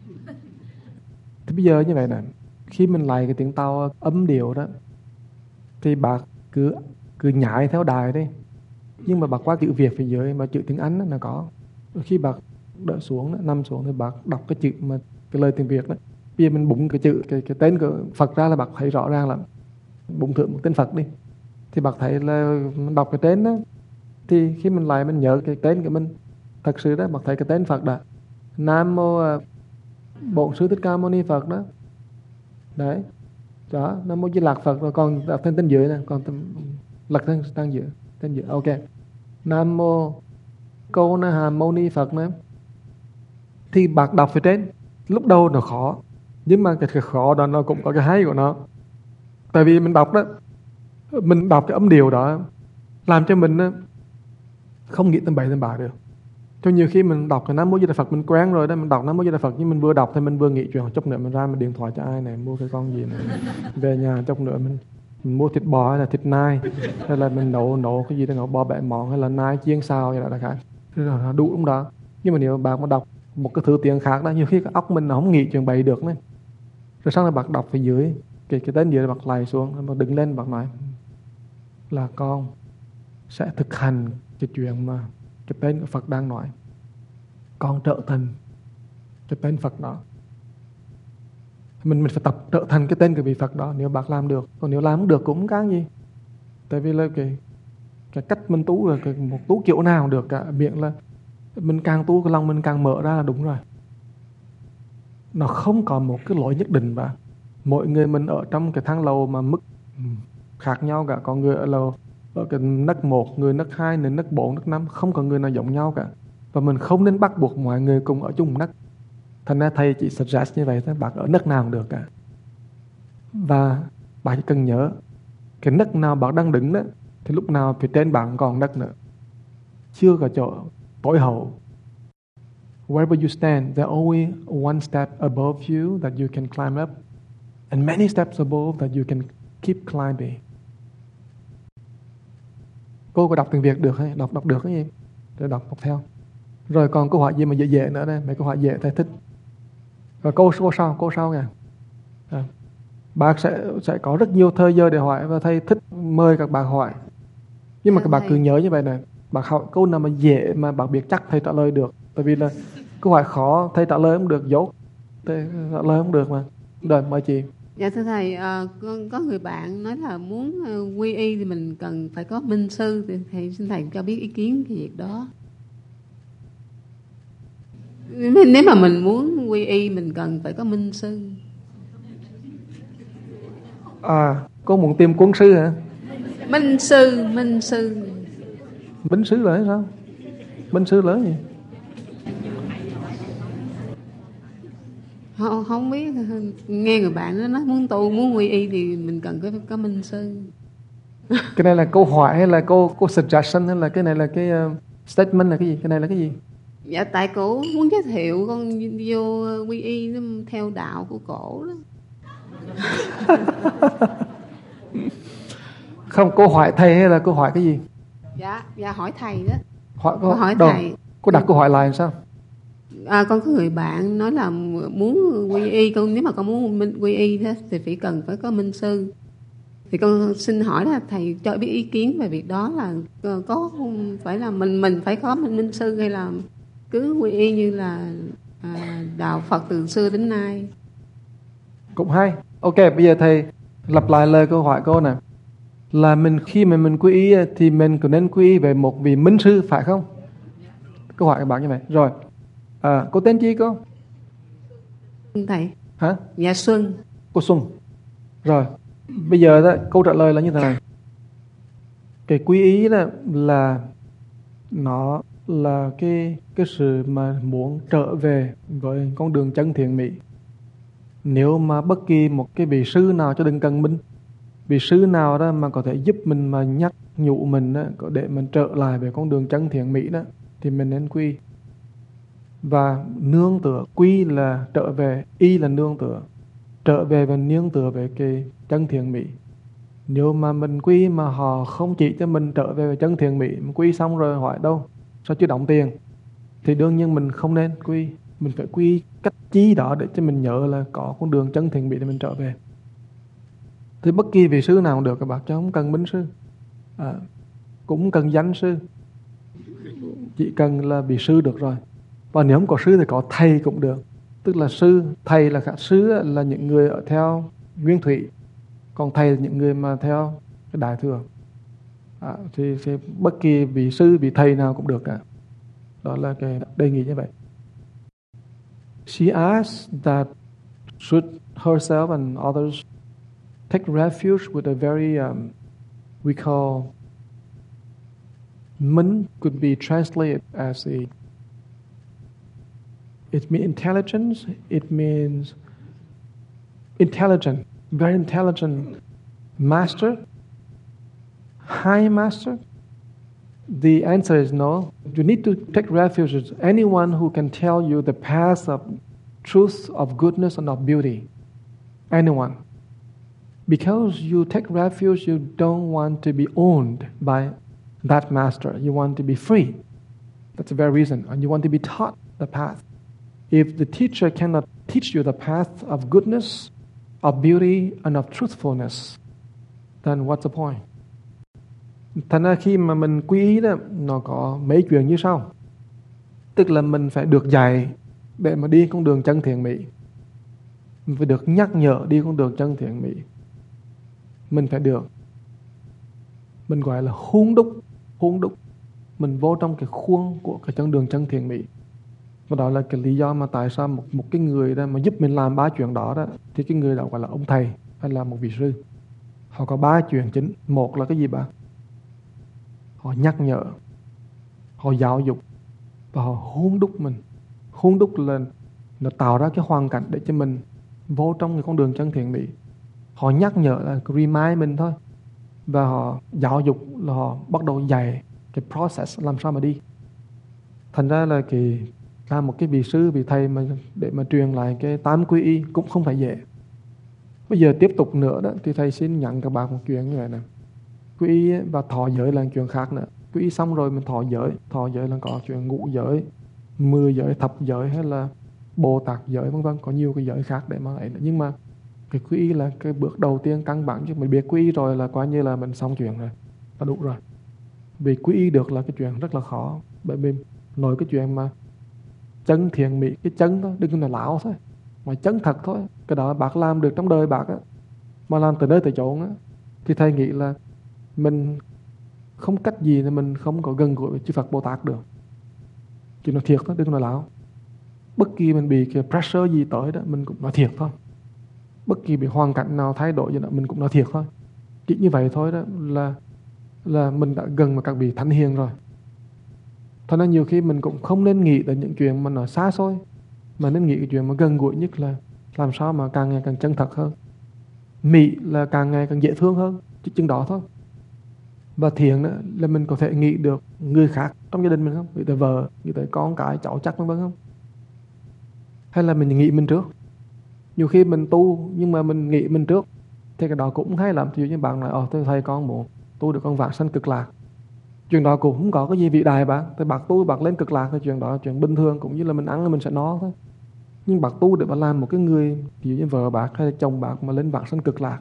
Thì bây giờ như vậy nè, khi mình lại cái tiếng Tàu âm điệu đó thì bác cứ cứ nhảy theo đài đi. Nhưng mà bác qua chữ Việt phía dưới mà chữ tiếng Anh đó là có. Khi bác đợi xuống đó, nằm xuống thì bác đọc cái chữ mà cái lời tiếng Việt đó. Bây giờ mình búng cái chữ cái, cái tên của Phật ra là bác thấy rõ ràng là búng thượng một tên Phật đi. Thì bác thấy là mình đọc cái tên đó, thì khi mình lại mình nhớ cái tên của mình, thật sự đó bác thấy cái tên Phật đó, Nam Mô Bổn Sư Thích Ca Mâu Ni Phật đó. Đấy. Đó, Nam Mô Di Lạc Phật, rồi còn đọc tên tên dưới này, còn lật tên tên dưới, tên dưới. Ok. Nam Mô Câu Na Hàm Mâu Ni Phật nữa. Thì bác đọc phía trên, lúc đầu nó khó, nhưng mà cái khó đó nó cũng có cái hay của nó. Tại vì mình đọc đó, mình đọc cái âm điệu đó làm cho mình không nghĩ tầm bậy tầm bạ được. Cho nhiều khi mình đọc cái Nam Mô Di Đà Phật mình quen rồi đó, mình đọc Nam Mô Di Đà Phật nhưng mình vừa đọc thì mình vừa nghĩ chuyện chốc nữa mình ra mình điện thoại cho ai này, mua cái con gì này, về nhà chốc nữa mình, mình mua thịt bò hay là thịt nai, hay là mình nấu nấu cái gì đó, nấu bò bẹ mỏng hay là nai chiên xào vậy đó đại khái. Thế là nó đủ đúng đó. Nhưng mà nếu bạn mà đọc một cái thứ tiếng khác đó, nhiều khi cái óc mình nó không nghĩ chuyện bậy được nữa. Rồi sau này bạn đọc phía dưới cái cái tên dưới bạn lầy xuống, bạn đứng lên bạn nói là con sẽ thực hành cái chuyện mà cái tên của Phật đang nói, con trở thành cái tên Phật đó. Mình mình phải tập trở thành cái tên của vị Phật đó nếu bác làm được. Còn nếu làm không được cũng không có gì. Tại vì là cái cái cách mình tu là cái, một tu kiểu nào cũng được cả, miệng là mình càng tu cái lòng mình càng mở ra là đúng rồi. Nó không có một cái lỗi nhất định và mỗi người mình ở trong cái thang lầu mà mức khác nhau cả. Có người ở lầu ở cái nấc một, người nấc hai, người nấc bốn, nấc năm, không có người nào giống nhau cả. Và mình không nên bắt buộc mọi người cùng ở chung nấc. Thành ra thầy chỉ suggest như vậy thôi, bạn ở nấc nào cũng được cả. Và bạn chỉ cần nhớ cái nấc nào bạn đang đứng đó thì lúc nào phía trên bạn còn nấc nữa, chưa có chỗ tối hậu. Wherever you stand, there's always one step above you that you can climb up, and many steps above that you can keep climbing. Cô có đọc tiếng Việt được hay đọc đọc được cái gì? Để đọc đọc theo. Rồi còn câu hỏi gì mà dễ dễ nữa đây, mấy câu hỏi dễ thầy thích. Rồi câu câu sau, câu sau nha. À, bác sẽ sẽ có rất nhiều thời giờ để hỏi và thầy thích mời các bạn hỏi. Nhưng mà các bạn cứ nhớ như vậy này, bạn hỏi câu nào mà dễ mà bạn biết chắc thầy trả lời được. Tại vì là câu hỏi khó thầy trả lời không được, dốt thầy trả lời không được mà. Rồi mời chị. Dạ thưa thầy, uh, có, có người bạn nói là muốn uh, quy y thì mình cần phải có minh sư, thì thầy xin thầy cho biết ý kiến về việc đó. Nếu mà mình muốn quy y mình cần phải có minh sư. À, có muốn tìm quân sư hả? Minh sư, minh sư. Minh sư là sao? Minh sư là gì? Không, không biết, nghe người bạn đó nói muốn tu, muốn quy y thì mình cần có, có minh sư. Cái này là câu hỏi hay là câu, câu suggestion hay là cái này là cái uh, statement là cái gì? Cái này là cái gì? Dạ tại cổ muốn giới thiệu con vô quy y theo đạo của cổ đó. Không, câu hỏi thầy hay là câu hỏi cái gì? Dạ, dạ hỏi thầy đó. Hỏi, có, hỏi đâu, thầy. Có đặt câu hỏi lại sao? À, con có người bạn nói là muốn quy y, con nếu mà con muốn minh, quy y thế thì phải cần phải có minh sư. Thì con xin hỏi là thầy cho biết ý kiến về việc đó, là có phải là mình mình phải có minh, minh sư hay là cứ quy y như là à, đạo Phật từ xưa đến nay? Cũng hay. Ok, bây giờ thầy lặp lại lời câu hỏi cô nè. Là mình khi mà mình quy y thì mình có nên quy y về một vị minh sư phải không? Câu hỏi các bạn như vậy. Rồi. À, cô tên chi cô? Thầy. Hả? Dạ Xuân. Cô Xuân. Rồi. Bây giờ đó, câu trả lời là như thế này. Cái quy y đó là nó là cái cái sự mà muốn trở về với con đường chân thiện mỹ. Nếu mà bất kỳ một cái vị sư nào, cho đừng cần mình, vị sư nào đó mà có thể giúp mình mà nhắc nhủ mình đó, để mình trở lại về con đường chân thiện mỹ đó, thì mình nên quy. Và nương tựa, quy là trở về, y là nương tựa, trở về và nương tựa về cái chân thiện mỹ. Nếu mà mình quy mà họ không chỉ cho mình trở về chân thiện mỹ, mình quy xong rồi hỏi đâu sao chưa đóng tiền, thì đương nhiên mình không nên quy. Mình phải quy cách chí đó để cho mình nhớ là có con đường chân thiện mỹ để mình trở về. Thì bất kỳ vị sư nào cũng được các bạn, chứ không cần minh sư, à, cũng cần danh sư, chỉ cần là vị sư được rồi. Và nếu không có sư thì có thầy cũng được. Tức là sư, thầy là khác. Sư là những người ở theo nguyên thủy, còn thầy là những người mà theo cái đại thừa. À, thì, thì bất kỳ vị sư, vị thầy nào cũng được cả. Đó là cái đề nghị như vậy. She asked that should herself and others take refuge with a very, um, we call, minh could be translated as a, it means intelligence, it means intelligent, very intelligent master, high master. The answer is no. You need to take refuge with anyone who can tell you the path of truth, of goodness, and of beauty. Anyone. Because you take refuge, you don't want to be owned by that master. You want to be free. That's the very reason. And you want to be taught the path. If the teacher cannot teach you the path of goodness, of beauty, and of truthfulness, then what's the point? Thành ra khi mà mình quy y đó, nó có mấy chuyện như sau. Tức là mình phải được dạy để mà đi con đường chân thiện mỹ. Mình phải được nhắc nhở đi con đường chân thiện mỹ. Mình phải được, mình gọi là hun đúc, hun đúc. Mình vô trong cái khuôn của cái chân đường chân thiện mỹ. Và đó là cái lý do mà tại sao một, một cái người đó mà giúp mình làm ba chuyện đó đó, thì cái người đó gọi là ông thầy hay là một vị sư. Họ có ba chuyện chính. Một là cái gì bạn? Họ nhắc nhở, họ giáo dục và họ hun đúc mình. Hun đúc là nó tạo ra cái hoàn cảnh để cho mình vô trong cái con đường chân thiện mỹ. Họ nhắc nhở là remind mình thôi. Và họ giáo dục là họ bắt đầu dạy cái process làm sao mà đi. Thành ra là cái làm một cái vị sư, vị thầy mà để mà truyền lại cái tám quy y cũng không phải dễ. Bây giờ tiếp tục nữa đó, thì thầy xin nhận các bạn một chuyện như vậy nè. Quy y và thọ giới là chuyện khác nữa. Quy y xong rồi mình thọ giới. Thọ giới là có chuyện ngũ giới, mười giới, thập giới hay là Bồ Tát giới vân vân. Có nhiều cái giới khác để mà ấy nữa. Nhưng mà cái quy y là cái bước đầu tiên căn bản, chứ mình biết quy y rồi là coi như là mình xong chuyện rồi, là đủ rồi. Vì quy y được là cái chuyện rất là khó. Bởi vì nói cái chuyện mà chân thiện mỹ, cái chân đó đừng là lão thôi. mà chân thật thôi. Cái đó bác làm được trong đời bác á, mà làm từ nơi tới chốn á, thì thầy nghĩ là mình không cách gì là mình không có gần gũi với chư Phật Bồ Tát được. Chứ nói thiệt thôi, đừng nói láo. Bất kỳ mình bị cái pressure gì tới đó, mình cũng nói thiệt thôi. Bất kỳ bị hoàn cảnh nào thay đổi gì đó, mình cũng nói thiệt thôi. Chỉ như vậy thôi đó là là mình đã gần với các vị thánh hiền rồi. Thật ra nhiều khi mình cũng không nên nghĩ đến những chuyện mà nó xa xôi, mà nên nghĩ cái chuyện mà gần gũi nhất là làm sao mà càng ngày càng chân thật hơn, mỹ là càng ngày càng dễ thương hơn, chứ chừng đó thôi. Và thiện đó là mình có thể nghĩ được người khác trong gia đình mình không, nghĩ tới vợ, nghĩ tới con cái cháu chắc vân vân không, hay là mình nghĩ mình trước. Nhiều khi mình tu nhưng mà mình nghĩ mình trước thì cái đó cũng hay lắm. Ví dụ như bạn nói ờ tôi thầy con muốn tu được con vãng sanh cực lạc, chuyện đó cũng không có cái gì vĩ đại bạn. Thì bác tu bác lên cực lạc thì chuyện đó là chuyện bình thường, cũng như là mình ăn là mình sẽ no thôi. Nhưng bác tu để mà làm một cái người, ví dụ như vợ bác hay là chồng bác mà lên vãng sanh cực lạc,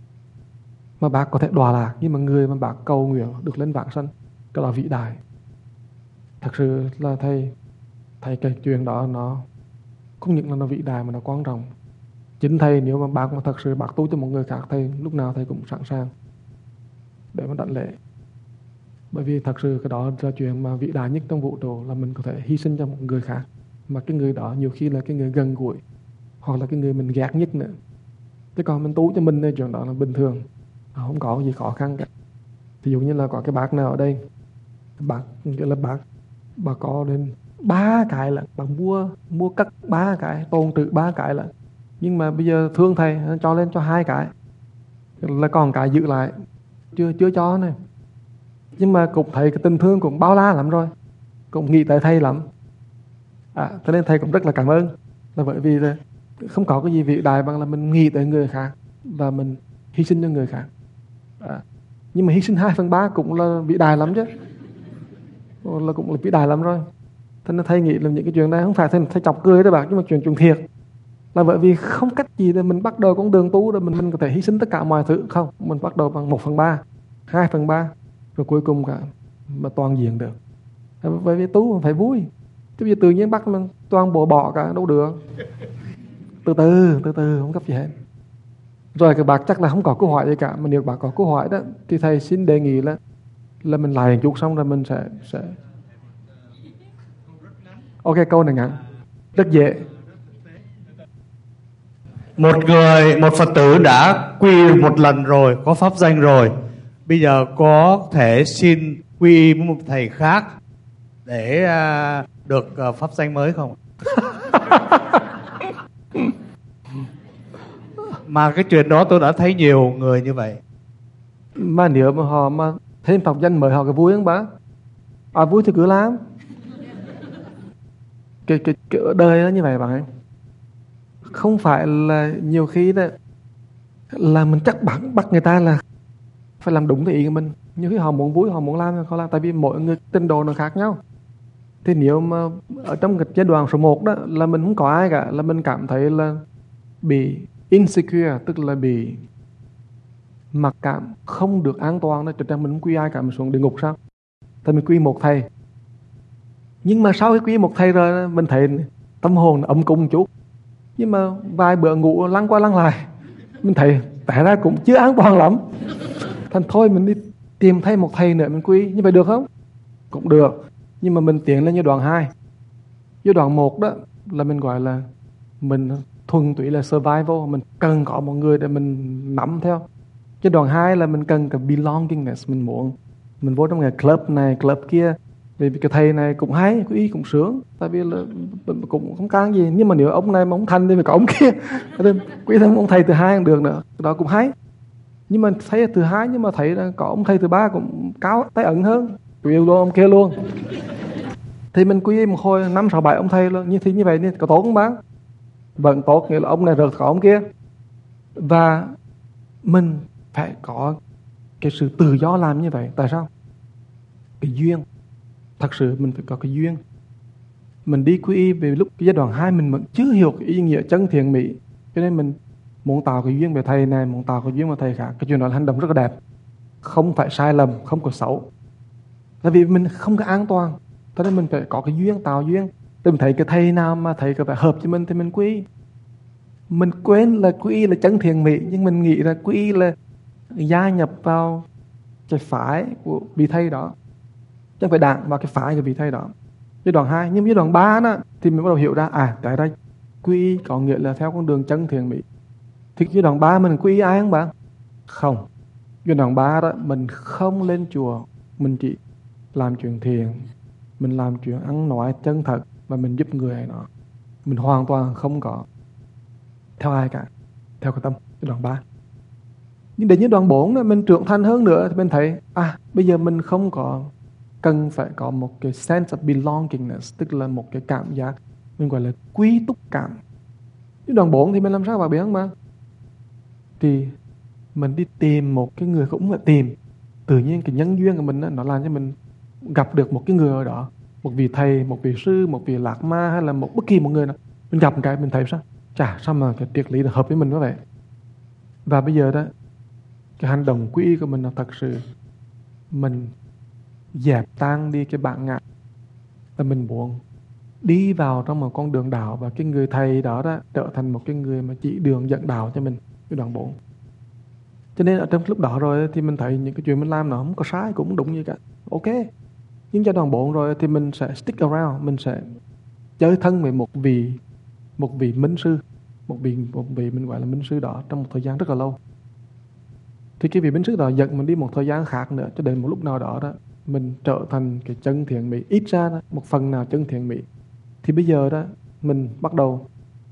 mà bác có thể đọa lạc, nhưng mà người mà bác cầu nguyện được lên vãng sanh, cái đó vĩ đại. Thật sự là thầy thầy cái chuyện đó nó không những là nó vĩ đại mà nó quan trọng. Chính thầy nếu mà bác mà thật sự bác tu cho một người khác, thầy lúc nào thầy cũng sẵn sàng để mà đảnh lễ. Bởi vì thật sự cái đó là chuyện mà vĩ đại nhất trong vũ trụ, là mình có thể hy sinh cho một người khác, mà cái người đó nhiều khi là cái người gần gũi, hoặc là cái người mình ghét nhất nữa. Chứ còn mình tu cho mình thì chuyện đó là bình thường, không có gì khó khăn cả. Ví dụ như là có cái bác nào ở đây, bác nghĩa là bác bà có đến ba cái là bà mua mua cắt ba cái, tồn trữ ba cái là, nhưng mà bây giờ thương thầy cho lên cho hai cái, là còn cái giữ lại chưa chưa cho này. Nhưng mà cũng thấy cái tình thương cũng bao la lắm rồi, cũng nghĩ tới thầy lắm. À, cho nên thầy cũng rất là cảm ơn, là bởi vì là không có cái gì vĩ đại bằng là mình nghĩ tới người khác và mình hy sinh cho người khác. À, nhưng mà hy sinh hai phần ba cũng là vĩ đại lắm chứ, là cũng là vĩ đại lắm rồi. Thế nên thầy nghĩ là những cái chuyện này không phải thầy, thầy chọc cười đó bạn, nhưng mà chuyện chuyện thiệt. Là bởi vì không cách gì để mình bắt đầu con đường tu rồi mình mình có thể hy sinh tất cả mọi thứ không. Mình bắt đầu bằng một phần ba, hai phần ba, rồi cuối cùng cả mà toàn diện được. Bởi vì tu phải vui. Chứ bây giờ tự nhiên bắt mình toàn bộ bỏ cả đâu được. Từ từ, từ từ, không gấp gì hết. Rồi các bạn chắc là không có câu hỏi gì cả. Mà nếu bạn có câu hỏi đó thì thầy xin đề nghị là là mình lại một chút xong rồi mình sẽ sẽ ok, câu này ngắn, rất dễ. Một người, một Phật tử đã quy một lần rồi, có pháp danh rồi, bây giờ có thể xin quy y với một thầy khác để uh, được uh, pháp danh mới không? Mà cái chuyện đó tôi đã thấy nhiều người như vậy. Mà nếu mà họ mà thêm pháp danh mới họ có vui không bác? À, vui thì cứ làm. Cái, cái, cái đời nó như vậy bạn ấy. Không phải là nhiều khi đó là mình chắc bắt, bắt người ta là phải làm đúng cái ý của mình. Nhiều khi họ muốn vui, họ muốn làm, họ làm. Tại vì mỗi người trình độ nó khác nhau. Thì nếu mà ở trong cái giai đoạn số một đó là mình không có ai cả, là mình cảm thấy là bị insecure, tức là bị mặc cảm, không được an toàn đó, cho nên mình không quy ai cả, mình xuống địa ngục sao? Thì mình quy một thầy. Nhưng mà sau khi quy một thầy rồi mình thấy tâm hồn ấm cung một chút. Nhưng mà vài bữa ngủ lăn qua lăn lại, mình thấy tại ra cũng chưa an toàn lắm. Thành thôi mình đi tìm thêm một thầy nữa mình quy. Như vậy được không? Cũng được. Nhưng mà mình tiến lên giai đoạn hai. Giai đoạn một đó là mình gọi là mình thuần túy là survival, mình cần có một người để mình nắm theo. Giai đoạn hai là mình cần cái belongingness, mình muốn mình vô trong cái club này, club kia. Vì cái thầy này cũng hay, có ý cũng sướng, tại vì là cũng không can gì. Nhưng mà nếu ông này mà ông thành thì phải có ông kia. Quý thêm ông thầy thứ hai cũng được nữa, đó cũng hay. Nhưng mà thấy thứ hai, nhưng mà thấy có ông thầy thứ ba cũng cao tay ẩn hơn, quý luôn ông kia luôn. Thì mình quý một hồi năm sáu bảy ông thầy luôn. Như thế như vậy có tốt không bác? Vẫn tốt, nghĩa là ông này rớt khỏi ông kia. Và mình phải có cái sự tự do làm như vậy. Tại sao? Cái duyên. Thật sự mình phải có cái duyên. Mình đi quy y về lúc cái giai đoạn hai mình vẫn chưa hiểu cái ý nghĩa chân thiện mỹ, cho nên mình muốn tạo cái duyên về thầy này, muốn tạo cái duyên về thầy khác. Cái chuyện đó là hành động rất là đẹp, không phải sai lầm, không có xấu. Tại vì mình không có an toàn, cho nên mình phải có cái duyên, tạo duyên. Để mình thấy cái thầy nào mà thầy có phải hợp với mình thì mình quy y. Mình quên là quy y là chân thiện mỹ, nhưng mình nghĩ là quy y là gia nhập vào cái phái của vị thầy đó, chứ không phải đảng vào cái phái của vị thầy đó. Giai đoạn hai, nhưng giai đoạn ba đó thì mình bắt đầu hiểu ra à tại đây quy y có nghĩa là theo con đường chân thiện mỹ. Thì giai đoạn ba mình quy y ai không bạn? Không. Giai đoạn ba đó mình không lên chùa, mình chỉ làm chuyện thiện, mình làm chuyện ăn nói chân thật và mình giúp người này nọ. Mình hoàn toàn không có theo ai cả, theo cái tâm. Giai đoạn ba. Nhưng đến giai đoạn bốn đó, mình trưởng thành hơn nữa thì mình thấy à bây giờ mình không có cần phải có một cái sense of belongingness, tức là một cái cảm giác mình gọi là quý túc cảm. Giai đoạn bốn thì mình làm sao bạn biết không mà? Thì mình đi tìm một cái người, cũng là tìm. Tự nhiên cái nhân duyên của mình đó, nó làm cho mình gặp được một cái người ở đó, một vị thầy, một vị sư, một vị lạc ma hay là một bất kỳ một người nào. Mình gặp một cái mình thấy sao? Chà, sao mà cái triết lý nó hợp với mình quá vậy? Và bây giờ đó, cái hành động quy y của mình là thật sự mình dẹp tan đi cái bản ngã và mình muốn đi vào trong một con đường đạo, và cái người thầy đó đó trở thành một cái người mà chỉ đường dẫn đạo cho mình, cái đoạn bốn. Cho nên ở trong lúc đó rồi thì mình thấy những cái chuyện mình làm nó không có sai, cũng đúng như cả. Ok. Nhưng giai đoạn bốn rồi thì mình sẽ stick around, mình sẽ chơi thân với một vị một vị minh sư, một vị một vị mình gọi là minh sư đó trong một thời gian rất là lâu. Thì cái vị minh sư đó dẫn mình đi một thời gian khác nữa, cho đến một lúc nào đó đó mình trở thành cái chân thiện mỹ, ít ra đó, một phần nào chân thiện mỹ. Thì bây giờ đó mình bắt đầu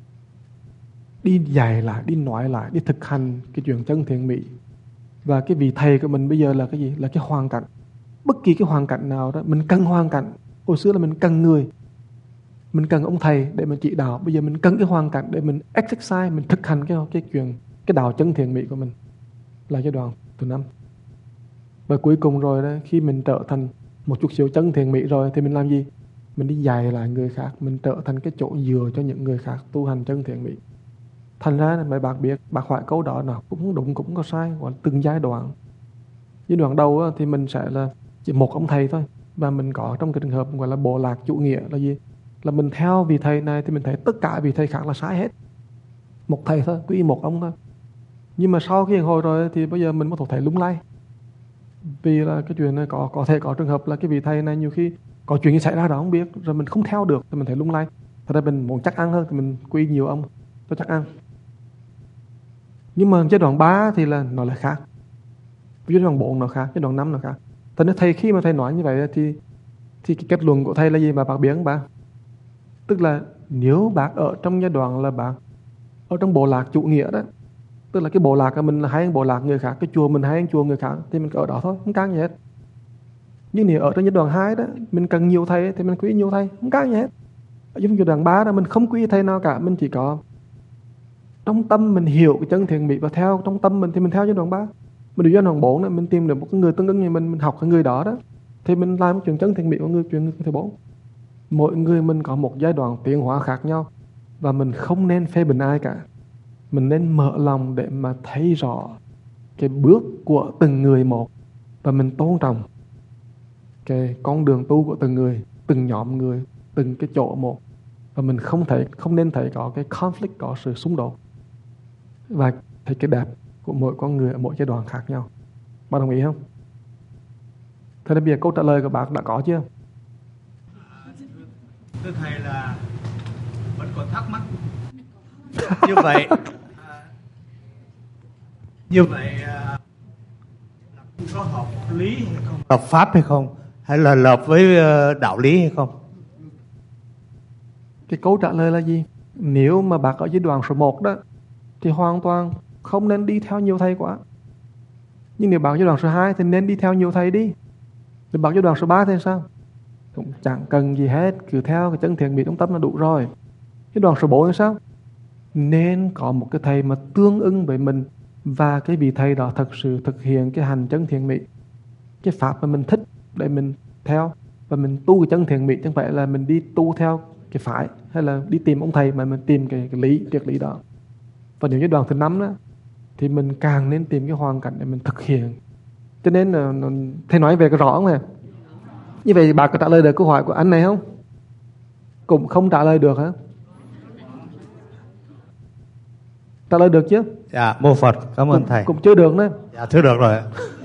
đi dạy lại, đi nói lại, đi thực hành cái chuyện chân thiện mỹ. Và cái vị thầy của mình bây giờ là cái gì? Là cái hoàn cảnh. Bất kỳ cái hoàn cảnh nào đó, mình cần hoàn cảnh. Hồi xưa là mình cần người, mình cần ông thầy để mình chỉ đạo. Bây giờ mình cần cái hoàn cảnh để mình exercise, mình thực hành cái cái chuyện cái đạo chân thiện mỹ của mình, là giai đoạn thứ năm. Và cuối cùng rồi đó, khi mình trở thành một chút xíu chân thiện mỹ rồi thì mình làm gì? Mình đi dạy lại người khác, mình trở thành cái chỗ dựa cho những người khác tu hành chân thiện mỹ. Thành ra mấy bạn biết, bác hỏi câu đó nào cũng đúng cũng có sai, gọi là từng giai đoạn. Giai đoạn đầu thì mình sẽ là chỉ một ông thầy thôi, và mình có trong cái trường hợp gọi là bộ lạc chủ nghĩa là gì? Là mình theo vị thầy này thì mình thấy tất cả vị thầy khác là sai hết. Một thầy thôi, quy một ông thôi. Nhưng mà sau khi hồi rồi thì bây giờ mình bắt đầu thấy lung lay. Vì là cái chuyện này có có thể có trường hợp là cái vị thầy này nhiều khi có chuyện gì xảy ra đó không biết, rồi mình không theo được thì mình thấy lung lay. Thật ra mình muốn chắc ăn hơn thì mình quy nhiều ông cho chắc ăn. Nhưng mà giai đoạn ba thì là nó lại khác, giai đoạn bốn nó khác, giai đoạn năm nó khác. Thật ra thầy khi mà thầy nói như vậy thì thì cái kết luận của thầy là gì mà bác biết không bác? Tức là nếu bác ở trong giai đoạn là bác ở trong bộ lạc chủ nghĩa đó, tức là cái bộ lạc của mình là hai bộ lạc người khác, cái chùa mình hai chùa người khác, thì mình ở đó thôi, không can gì hết. Nhưng nếu ở trong giai đoạn hai đó, mình cần nhiều thầy thì mình quý nhiều thầy, không can gì hết. Ở trong giai đoạn ba đó mình không quý thầy nào cả, mình chỉ có trong tâm mình hiểu cái chân thiện mỹ và theo trong tâm mình thì mình theo giai đoạn ba. Mình đi giai đoạn bốn đó, mình tìm được một cái người tương ứng như mình, mình học cái người đó đó, thì mình làm cái chuyện chân thiện mỹ của người chuyện người thứ bốn. Mỗi người mình có một giai đoạn tiến hóa khác nhau, và mình không nên phê bình ai cả. Mình nên mở lòng để mà thấy rõ cái bước của từng người một, và mình tôn trọng cái con đường tu của từng người, từng nhóm người, từng cái chỗ một. Và mình không thể không nên thấy có cái conflict, có sự xung đột, và thấy cái đẹp của mỗi con người ở mỗi giai đoạn khác nhau. Bạn đồng ý không? Thế nên bây giờ câu trả lời của bạn đã có chưa? Thưa thầy là vẫn còn thắc mắc. Như vậy Như vậy là có hợp lý hay không? Hợp pháp hay không? Hay là hợp với đạo lý hay không? Cái câu trả lời là gì? Nếu mà bác ở giai đoạn số một đó thì hoàn toàn không nên đi theo nhiều thầy quá. Nhưng nếu bác giai đoạn số hai thì nên đi theo nhiều thầy đi. Nếu bác giai đoạn số ba thì sao? Cũng chẳng cần gì hết, cứ theo cái chân thiện mỹ trong tâm là đủ rồi. Giai đoạn số bốn thì sao? Nên có một cái thầy mà tương ứng với mình, và cái vị thầy đó thật sự thực hiện cái hành chân thiện mỹ, cái pháp mà mình thích để mình theo, và mình tu cái chân thiện mỹ, chứ không phải là mình đi tu theo cái phải hay là đi tìm ông thầy, mà mình tìm cái, cái lý, triết lý đó. Và nếu giai đoạn thứ năm đó thì mình càng nên tìm cái hoàn cảnh để mình thực hiện. Cho nên là thầy nói về cái rõ không nè? Như vậy bà có trả lời được câu hỏi của anh này không? Cũng không trả lời được hả? Trả lời được chứ? Dạ, mô Phật, cảm ơn cũng, thầy. Cũng chưa được nữa. Dạ, thưa được rồi.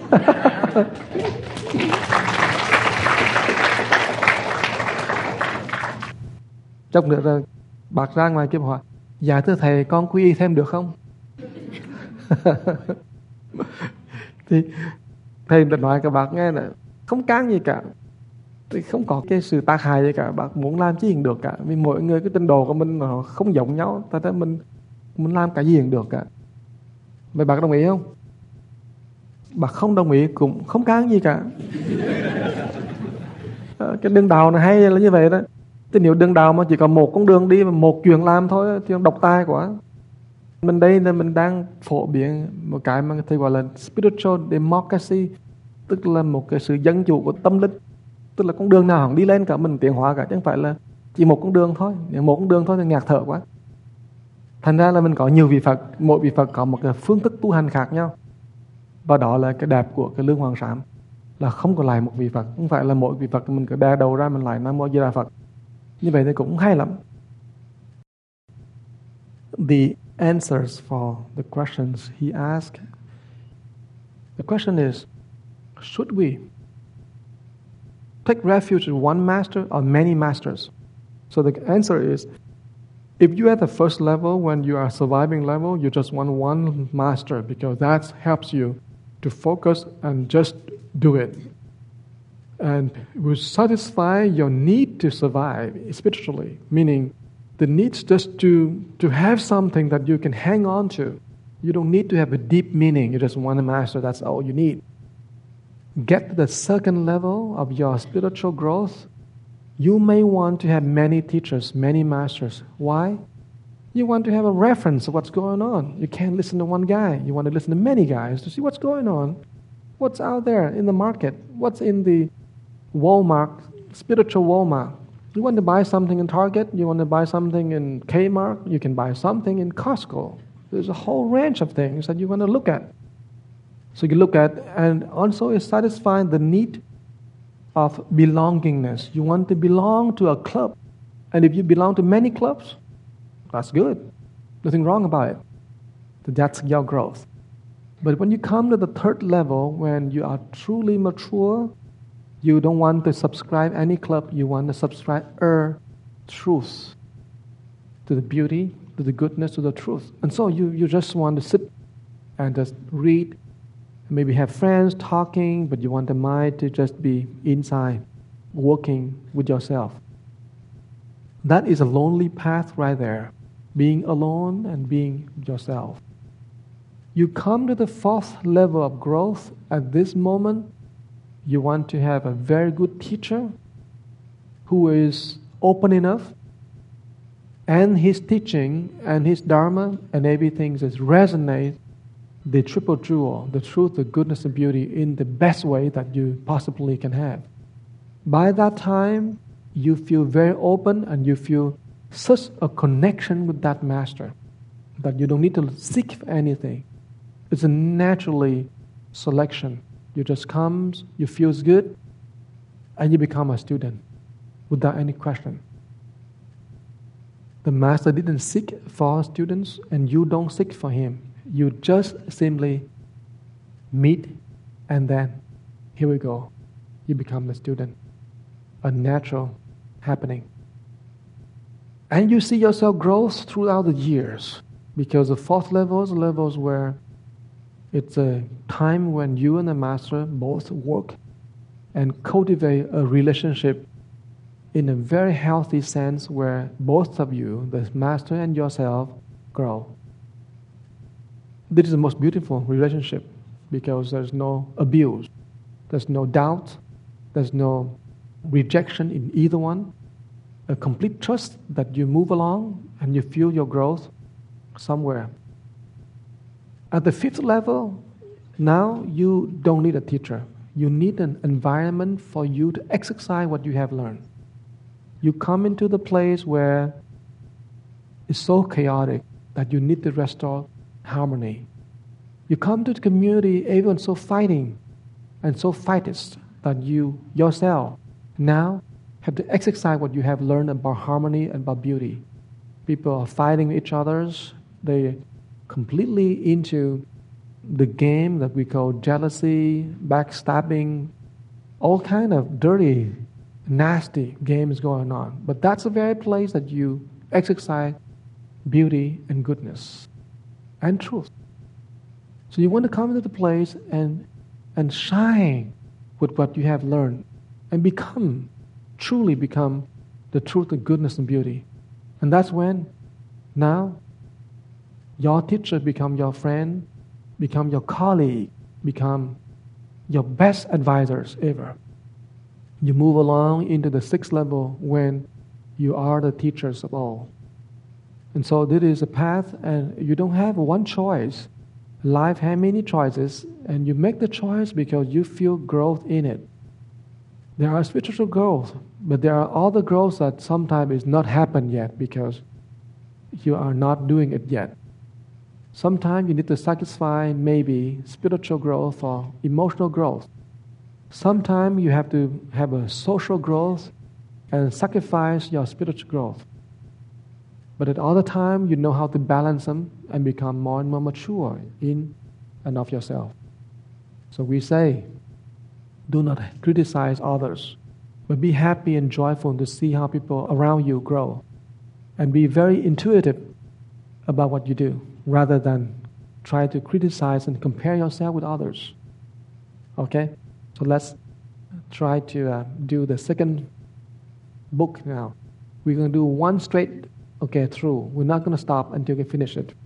Chốc nữa rồi bác ra ngoài kia hỏi, dạ thưa thầy, con quy y thêm được không? Thì thầy đã nói các bác nghe là không cán gì cả, thì không có cái sự tác hại gì cả, bác muốn làm chi cũng được cả, vì mỗi người cái trình độ của mình nó không giống nhau, tại thế mình muốn làm cái gì cũng được cả. Vậy bác đồng ý không? Bác không đồng ý cũng không cán gì cả. Cái đường đạo này hay là như vậy đó. Thì nếu đường đạo mà chỉ có một con đường đi, một chuyện làm thôi thì độc tài quá. Mình đây là mình đang phổ biến một cái mà thầy gọi là spiritual democracy, tức là một cái sự dân chủ của tâm linh. Tức là con đường nào cũng đi lên cả, mình tiến hóa cả, chứ không phải là chỉ một con đường thôi. Nếu một con đường thôi thì ngạt thở quá. Thành ra là mình có nhiều vị Phật, mỗi vị Phật có một cái phương thức tu hành khác nhau. Và đó là cái đẹp của cái Lương Hoàng Sám, là không có lại một vị Phật. Không phải là mỗi vị Phật mình cứ đè đầu ra mình lại Nam Mô A Di Đà Phật. Như vậy thì cũng hay lắm. The answers for the questions he asked. The question is, should we take refuge in one master or many masters? So the answer is, if you're at the first level, when you are surviving level, you just want one master because that helps you to focus and just do it. And will satisfy your need to survive spiritually, meaning the need just to, to have something that you can hang on to. You don't need to have a deep meaning. You just want a master, that's all you need. Get to the second level of your spiritual growth, you may want to have many teachers, many masters. Why? You want to have a reference of what's going on. You can't listen to one guy. You want to listen to many guys to see what's going on. What's out there in the market? What's in the Walmart, spiritual Walmart? You want to buy something in Target? You want to buy something in Kmart? You can buy something in Costco. There's a whole range of things that you want to look at. So you look at, and also it's satisfying the need of belongingness. You want to belong to a club. And if you belong to many clubs, that's good. Nothing wrong about it. That's your growth. But when you come to the third level, when you are truly mature, you don't want to subscribe any club. You want to subscribe a truth, to the beauty, to the goodness, to the truth. And so you, you just want to sit and just read, maybe have friends talking, but you want the mind to just be inside, working with yourself. That is a lonely path right there, being alone and being yourself. You come to the fourth level of growth at this moment. You want to have a very good teacher who is open enough, and his teaching and his dharma and everything just resonate the triple jewel, the truth, the goodness, and beauty in the best way that you possibly can have. By that time, you feel very open and you feel such a connection with that master that you don't need to seek for anything. It's a naturally selection. You just comes, you feels good, and you become a student without any question. The master didn't seek for students, and you don't seek for him. You just simply meet, and then here we go. You become a student. A natural happening. And you see yourself grow throughout the years, because the fourth levels, levels where it's a time when you and the master both work and cultivate a relationship in a very healthy sense where both of you, the master and yourself, grow. This is the most beautiful relationship because there's no abuse, there's no doubt, there's no rejection in either one. A complete trust that you move along and you feel your growth somewhere. At the fifth level, now you don't need a teacher. You need an environment for you to exercise what you have learned. You come into the place where it's so chaotic that you need to restore harmony. You come to the community, everyone's so fighting and so fightist that you yourself now have to exercise what you have learned about harmony and about beauty. People are fighting each other. They completely into the game that we call jealousy, backstabbing, all kind of dirty, nasty games going on. But that's the very place that you exercise beauty and goodness and truth. So you want to come into the place and and shine with what you have learned and become, truly become the truth and goodness and beauty. And that's when now your teacher become your friend, become your colleague, become your best advisors ever. You move along into the sixth level when you are the teachers of all. And so this is a path, and you don't have one choice. Life has many choices, and you make the choice because you feel growth in it. There are spiritual growth, but there are other growths that sometimes is not happened yet because you are not doing it yet. Sometimes you need to satisfy maybe spiritual growth or emotional growth. Sometimes you have to have a social growth and sacrifice your spiritual growth. But at other time, you know how to balance them and become more and more mature in and of yourself. So we say, do not criticize others, but be happy and joyful to see how people around you grow. And be very intuitive about what you do, rather than try to criticize and compare yourself with others. Okay? So let's try to uh, do the second book now. We're going to do one straight, okay, through. We're not going to stop until we finish it.